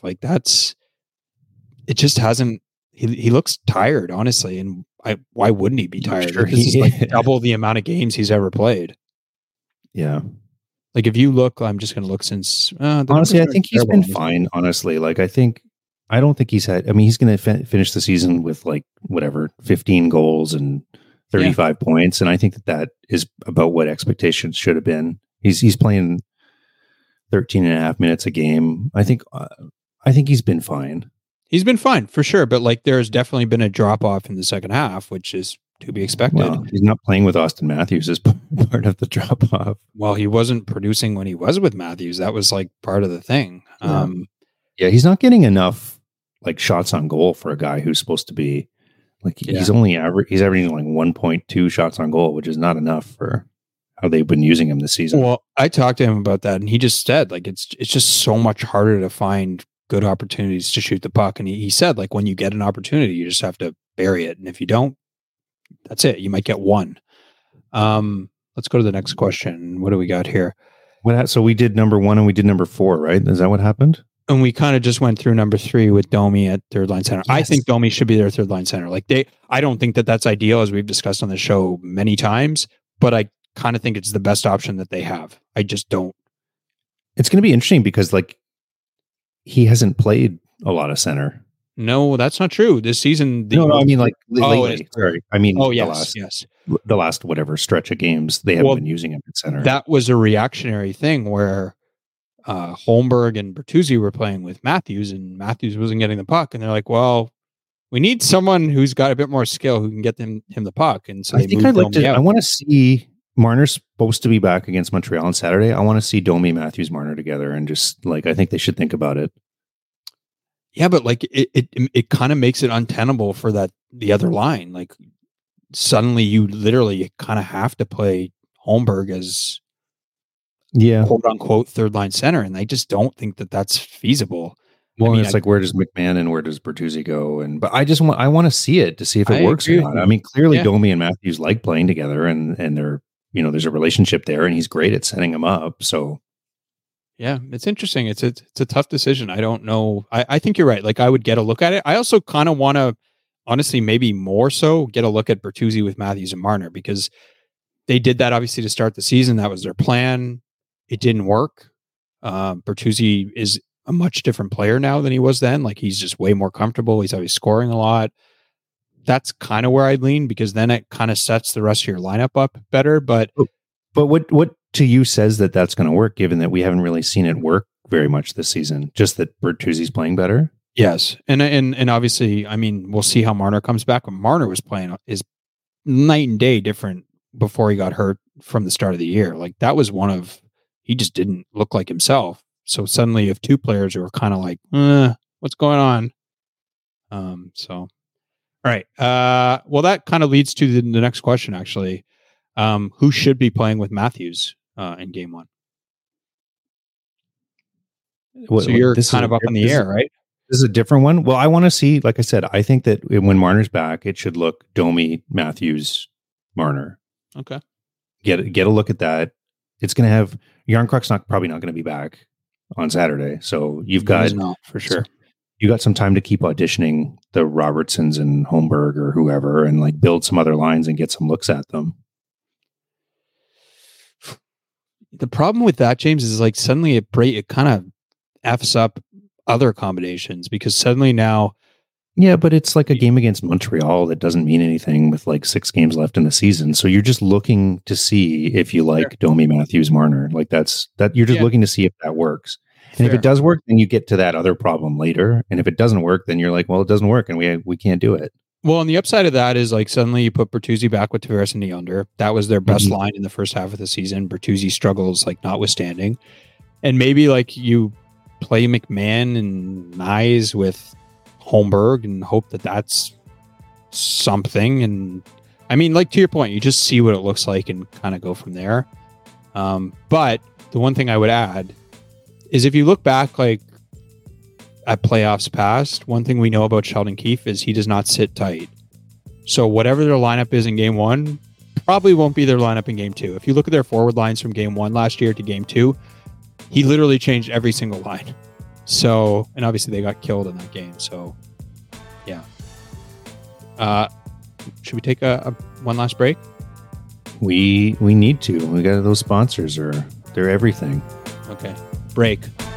It just hasn't. He looks tired, honestly, and why wouldn't he be tired? Sure this is double the amount of games he's ever played. Yeah. If you look, I'm just going to look since. Honestly, I think he's been fine. Honestly, I don't think he's had. I mean, he's going to finish the season with 15 goals and 35 points, and I think that is about what expectations should have been. He's playing 13 and a half minutes a game. I think he's been fine. He's been fine for sure, but there's definitely been a drop off in the second half, which is to be expected. Well, he's not playing with Austin Matthews as part of the drop off. Well, he wasn't producing when he was with Matthews. That was part of the thing. Yeah, he's not getting enough shots on goal for a guy who's supposed to be he's averaging 1.2 shots on goal, which is not enough for how they've been using him this season. Well, I talked to him about that, and he just said it's just so much harder to find good opportunities to shoot the puck. And he said when you get an opportunity, you just have to bury it, and if you don't, that's it. You might get one. Let's go to the next question. What do we got here? So we did number 1 and we did number 4, right? Is that what happened? And we kind of just went through number 3 with Domi at third line center. Yes. I think Domi should be their third line center. I don't think that that's ideal, as we've discussed on the show many times, but I kind of think it's the best option that they have. I just don't. It's going to be interesting because he hasn't played a lot of center. No, that's not true. This season, No, I mean like lately. Oh, Sorry, I mean yes. the last whatever stretch of games they haven't been using him at center. That was a reactionary thing where Holmberg and Bertuzzi were playing with Matthews, and Matthews wasn't getting the puck, and they're like, "Well, we need someone who's got a bit more skill who can get him the puck." And so I think I'd like to. I want to see Marner's supposed to be back against Montreal on Saturday. I want to see Domi, Matthews, Marner together, and just like I think they should think about it. Yeah, but like it kind of makes it untenable for the other line. Like suddenly you literally kind of have to play Holmberg as quote unquote third line center, and I just don't think that that's feasible. Well, I mean, it's like where does McMahon and where does Bertuzzi go? But I want to see it to see if it works or not. I mean, clearly Domi and Matthews like playing together, and they're there's a relationship there, and he's great at setting them up. So. Yeah, it's interesting. It's a tough decision. I don't know. I think you're right. Like I would get a look at it. I also kind of want to, honestly, maybe more so get a look at Bertuzzi with Matthews and Marner, because they did that obviously to start the season. That was their plan. It didn't work. Bertuzzi is a much different player now than he was then. Like he's just way more comfortable. He's always scoring a lot. That's kind of where I'd lean, because then it kind of sets the rest of your lineup up better. But what to you says that that's going to work, given that we haven't really seen it work very much this season? Just that Bertuzzi's playing better? Yes. And obviously, I mean, we'll see how Marner comes back. When Marner was playing is night and day different before he got hurt from the start of the year. Like that was he just didn't look like himself. So suddenly you have two players who are kind of like, what's going on? All right. Well, that kind of leads to the next question, actually. Who should be playing with Matthews in game one? So you're kind of up in the air, right? This is a different one. Well, I want to see, like I said, I think that when Marner's back, it should look Domi, Matthews, Marner. Okay. Get a look at that. It's going to have Yarncrock's probably not going to be back on Saturday. So you've got for sure. You got some time to keep auditioning the Robertsons and Holmberg or whoever, and like build some other lines and get some looks at them. The problem with that, James, is like suddenly it kind of F's up other combinations, because suddenly now. Yeah, but it's like a game against Montreal that doesn't mean anything with like 6 games left in the season. So you're just looking to see if you like Domi, Matthews, Marner. Like that you're just looking to see if that works. And if it does work, then you get to that other problem later. And if it doesn't work, then you're like, well, it doesn't work and we can't do it. Well, on the upside of that is like suddenly you put Bertuzzi back with Tavares and Neander. That was their best line in the first half of the season. Bertuzzi struggles like notwithstanding. And maybe like you play McMahon and Nyes with Holmberg and hope that that's something. And I mean, like to your point, you just see what it looks like and kind of go from there. But the one thing I would add is if you look back like at playoffs past, one thing we know about Sheldon Keefe is he does not sit tight. So whatever their lineup is in game one probably won't be their lineup in game two. If you look at their forward lines from game one last year to game two, he literally changed every single line. So, and obviously they got killed in that game. So yeah. Should we take a one last break? We need to. We got those sponsors they're everything. Okay. Break.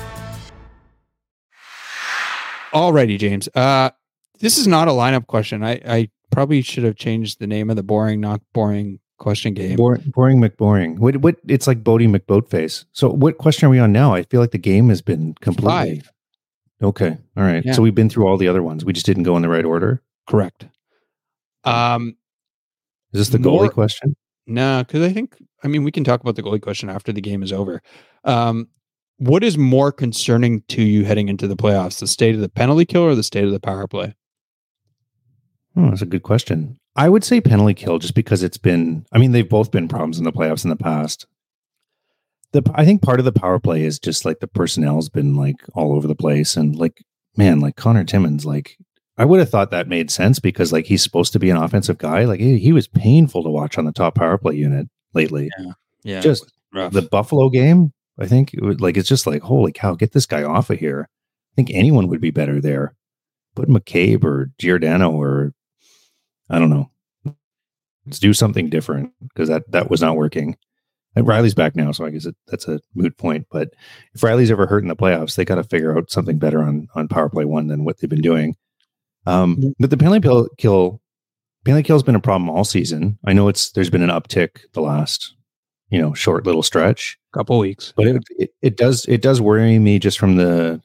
Alrighty, James. This is not a lineup question. I probably should have changed the name of the boring, not boring question game. Boring McBoring. What? It's like Bodie McBoatface. So what question are we on now? I feel like the game has been completely. 5. Okay. All right. Yeah. So we've been through all the other ones. We just didn't go in the right order. Correct. Is this the goalie question? No, because we can talk about the goalie question after the game is over. What is more concerning to you heading into the playoffs, the state of the penalty kill or the state of the power play? Oh, that's a good question. I would say penalty kill just because they've both been problems in the playoffs in the past. I think part of the power play is just like the personnel's been like all over the place. And like, man, like Connor Timmins, like I would have thought that made sense because like he's supposed to be an offensive guy. Like he was painful to watch on the top power play unit lately. Yeah. Just the Buffalo game. I think it's just like, holy cow, get this guy off of here. I think anyone would be better there. Put McCabe or Giordano or I don't know. Let's do something different because that was not working. Riley's back now, so I guess that's a moot point. But if Riley's ever hurt in the playoffs, they got to figure out something better on power play one than what they've been doing. But the penalty kill's been a problem all season. I know there's been an uptick the last short little stretch, couple weeks, but it does worry me just from the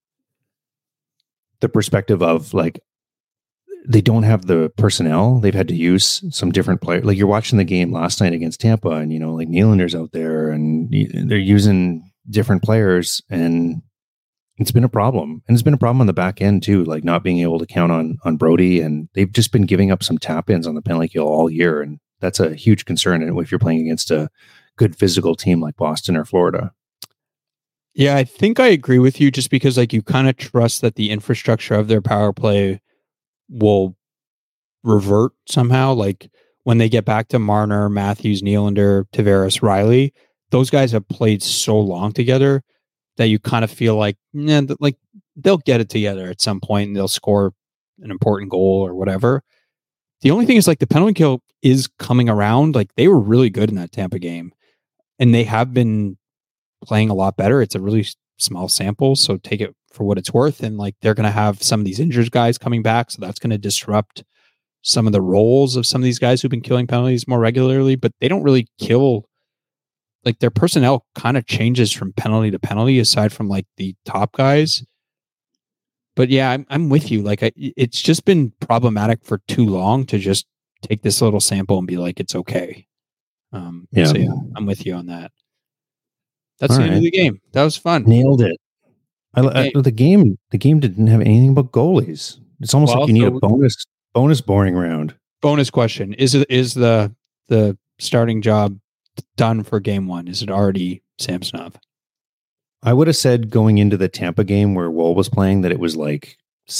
perspective of like they don't have the personnel. They've had to use some different players. Like you're watching the game last night against Tampa, and like Nylander's out there, and they're using different players, and it's been a problem. And it's been a problem on the back end too, like not being able to count on Brody, and they've just been giving up some tap ins on the penalty kill all year, and that's a huge concern if you're playing against a good physical team like Boston or Florida. Yeah, I think I agree with you just because like you kind of trust that the infrastructure of their power play will revert somehow. Like when they get back to Marner, Matthews, Nylander, Tavares, Riley, those guys have played so long together that you kind of feel like, like they'll get it together at some point and they'll score an important goal or whatever. The only thing is like the penalty kill is coming around. Like they were really good in that Tampa game and they have been playing a lot better. It's a really small sample, so take it for what it's worth. And like they're going to have some of these injured guys coming back, so that's going to disrupt some of the roles of some of these guys who've been killing penalties more regularly. But they don't really kill. Like their personnel kind of changes from penalty to penalty, aside from like the top guys. But yeah, I'm with you. Like it's just been problematic for too long to just take this little sample and be like it's okay. So yeah, I'm with you on that. That's the end of the game. That was fun. Nailed it. The game didn't have anything but goalies. It's almost like you need a bonus boring round. Bonus question: Is the starting job done for game one? Is it already Samsonov? I would have said going into the Tampa game where Woll was playing that it was like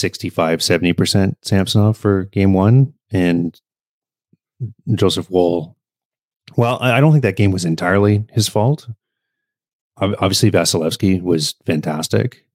65-70% Samsonov for game one, and Joseph Woll. Well, I don't think that game was entirely his fault. Obviously, Vasilevsky was fantastic.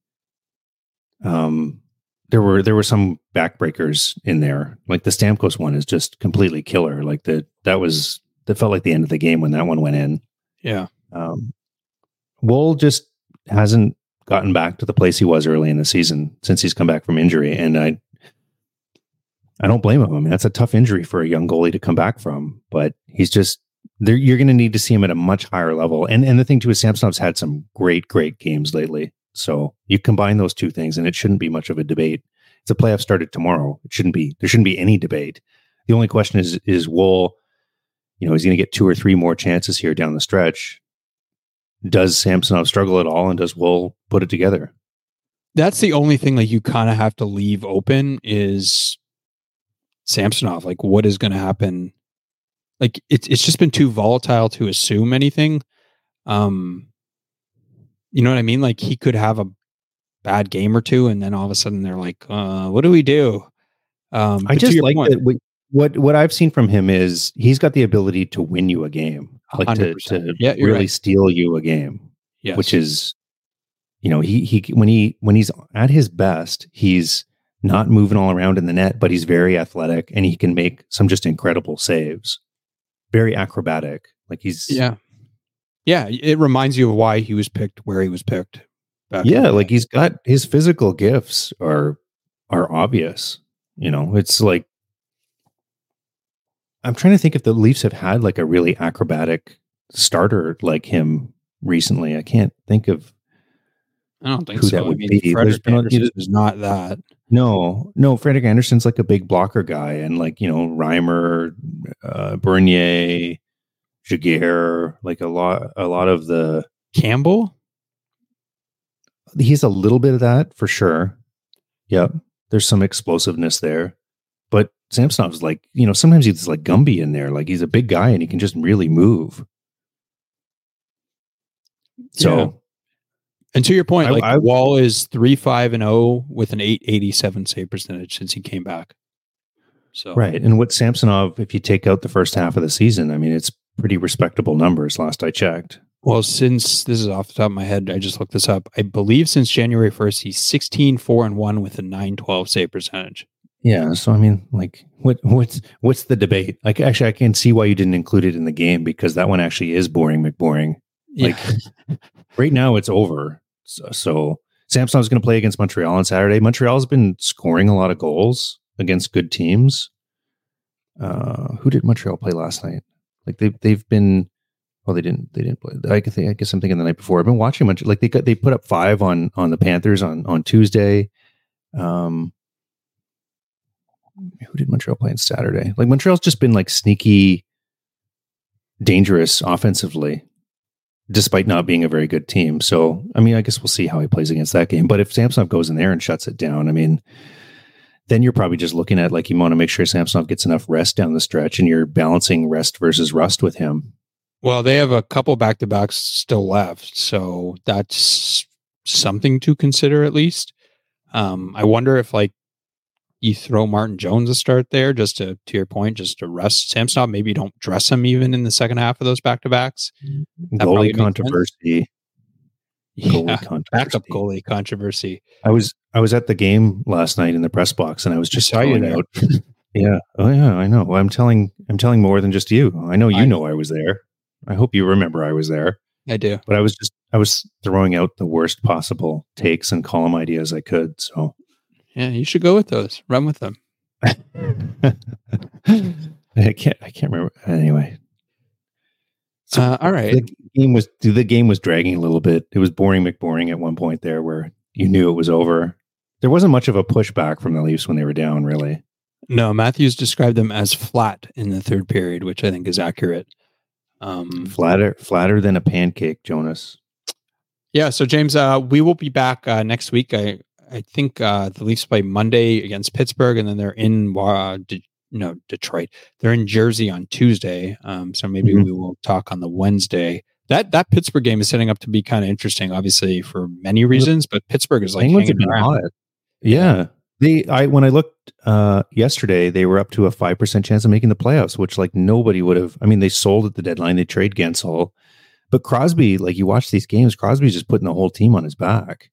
There were some backbreakers in there. Like the Stamkos one is just completely killer. Like that felt like the end of the game when that one went in. Yeah. Woll just hasn't gotten back to the place he was early in the season since he's come back from injury, and I don't blame him. I mean, that's a tough injury for a young goalie to come back from, but he's just there. You're going to need to see him at a much higher level. And the thing too is Samsonov's had some great games lately. So you combine those two things and it shouldn't be much of a debate. If the playoffs started tomorrow, there shouldn't be any debate. The only question is Woll, he's going to get 2 or 3 more chances here down the stretch. Does Samsonov struggle at all, and does Woll put it together? That's the only thing that you kind of have to leave open is Samsonov. Like, what is going to happen? Like, it's just been too volatile to assume anything. You know what I mean? Like, he could have a bad game or two, and then all of a sudden they're like, what do we do? I just like that. What I've seen from him is he's got the ability to win you a game, like to really right. Steal you a game. Yes. Which is, he when he's at his best, he's not moving all around in the net, but he's very athletic and he can make some just incredible saves. Very acrobatic. Like he's it reminds you of why he was picked where he was picked. Like he's got his physical gifts are obvious. It's like I'm trying to think if the Leafs have had like a really acrobatic starter like him recently. I can't think of. I don't think so. That would be. Frederik Andersen is not that. No. Frederik Andersen's like a big blocker guy, and like Reimer, Bernier, Jaguar, like a lot of the Campbell. He's a little bit of that for sure. Yep, there's some explosiveness there, but Samsonov's like sometimes he's like Gumby in there. Like he's a big guy and he can just really move. So. Yeah. And to your point, Woll is 3-5-0 with an 887 save percentage since he came back. So right, and what Samsonov, if you take out the first half of the season, I mean, it's pretty respectable numbers. Last I checked. Well, since this is off the top of my head, I just looked this up. I believe since January 1st, he's 16-4-1 with a 912 save percentage. Yeah. So I mean, like, what's the debate? Like, actually, I can see why you didn't include it in the game, because that one actually is boring McBoring. Like, right now it's over. So Samson's going to play against Montreal on Saturday. Montreal's been scoring a lot of goals against good teams. Who did Montreal play last night? Like they've been. Well, they didn't play. I guess I'm thinking the night before. I've been watching much. Like they put up 5 on the Panthers on Tuesday. Who did Montreal play on Saturday? Like Montreal's just been like sneaky, dangerous offensively, despite not being a very good team. So I mean, I guess we'll see how he plays against that game. But if Samsonov goes in there and shuts it down, I mean, then you're probably just looking at, like, you want to make sure Samsonov gets enough rest down the stretch, and you're balancing rest versus rust with him. Well, they have a couple back-to-backs still left, so that's something to consider at least. I wonder if, like, you throw Martin Jones a start there, just to your point, just to rest Samsonov. Maybe you don't dress him even in the second half of those back-to-backs. Goalie controversy. Yeah, backup goalie controversy. I was at the game last night in the press box, and I was just throwing out. Yeah. Oh yeah, I know. I'm telling more than just you. I know you know I was there. I hope you remember I was there. I do. But I was throwing out the worst possible takes and column ideas I could. So yeah, you should go with those. Run with them. I can't remember. Anyway. So, all right. The game was dragging a little bit. It was boring McBoring at one point there, where you knew it was over. There wasn't much of a pushback from the Leafs when they were down, really. No, Matthews described them as flat in the third period, which I think is accurate. Flatter than a pancake, Jonas. Yeah. So James, we will be back next week. I think the Leafs play Monday against Pittsburgh, and then they're in Detroit. They're in Jersey on Tuesday. So maybe we will talk on the Wednesday. That Pittsburgh game is setting up to be kind of interesting, obviously for many reasons, but Pittsburgh is like hanging around. Yeah. When I looked yesterday, they were up to a 5% chance of making the playoffs, which, like, nobody would have. I mean, they sold at the deadline. They trade Gensel, but Crosby, like, you watch these games, Crosby's just putting the whole team on his back.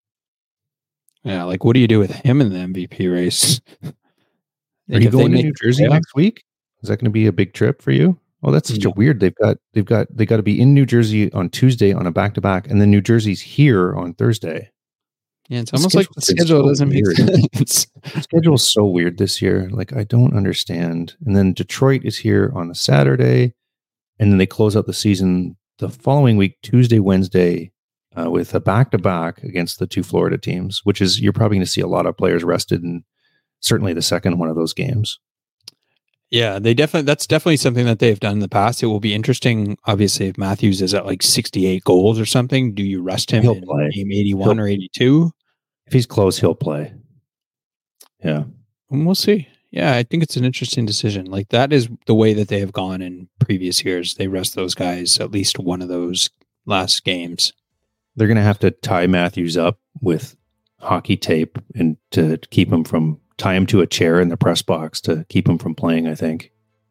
Yeah, like, what do you do with him in the MVP race? Are you going to New Jersey next week? Is that going to be a big trip for you? Oh, that's such a weird. They got to be in New Jersey on Tuesday on a back-to-back, and then New Jersey's here on Thursday. Yeah, it's almost like the schedule doesn't make sense. The schedule is so weird this year. Like, I don't understand. And then Detroit is here on a Saturday, and then they close out the season the following week, Tuesday, Wednesday, with a back-to-back against the 2 Florida teams, which is, you're probably going to see a lot of players rested in certainly the second one of those games. Yeah, that's definitely something that they've done in the past. It will be interesting, obviously, if Matthews is at like 68 goals or something. Do you rest him in game 81 or 82? If he's close, he'll play. Yeah. And we'll see. Yeah, I think it's an interesting decision. Like, that is the way that they have gone in previous years. They rest those guys at least one of those last games. They're going to have to tie Matthews up with hockey tape and to keep him from tie him to a chair in the press box to keep him from playing, I think.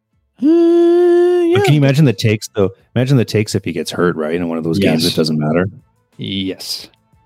Yeah. But can you imagine the takes, though? Imagine the takes if he gets hurt, right? In one of those games, it doesn't matter. Yes.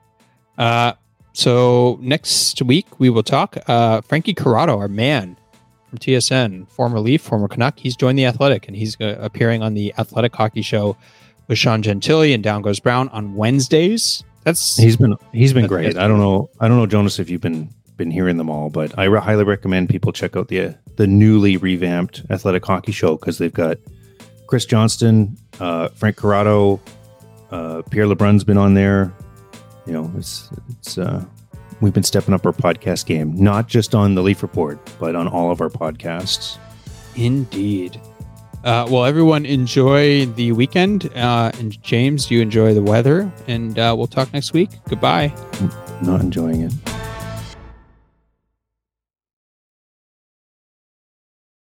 So next week, we will talk Frankie Corrado, our man from TSN, former Leaf, former Canuck. He's joined The Athletic, and he's appearing on the Athletic Hockey Show with Sean Gentili and Down Goes Brown on Wednesdays. He's been great. I don't know, Jonas, if you've been hearing them all, but I highly recommend people check out the newly revamped Athletic Hockey Show, because they've got Chris Johnston, Frank Corrado, Pierre Lebrun's been on there. You know, it's we've been stepping up our podcast game, not just on the Leaf Report, but on all of our podcasts. Indeed. Well, everyone, enjoy the weekend. And James, you enjoy the weather, and we'll talk next week. Goodbye. Not enjoying it.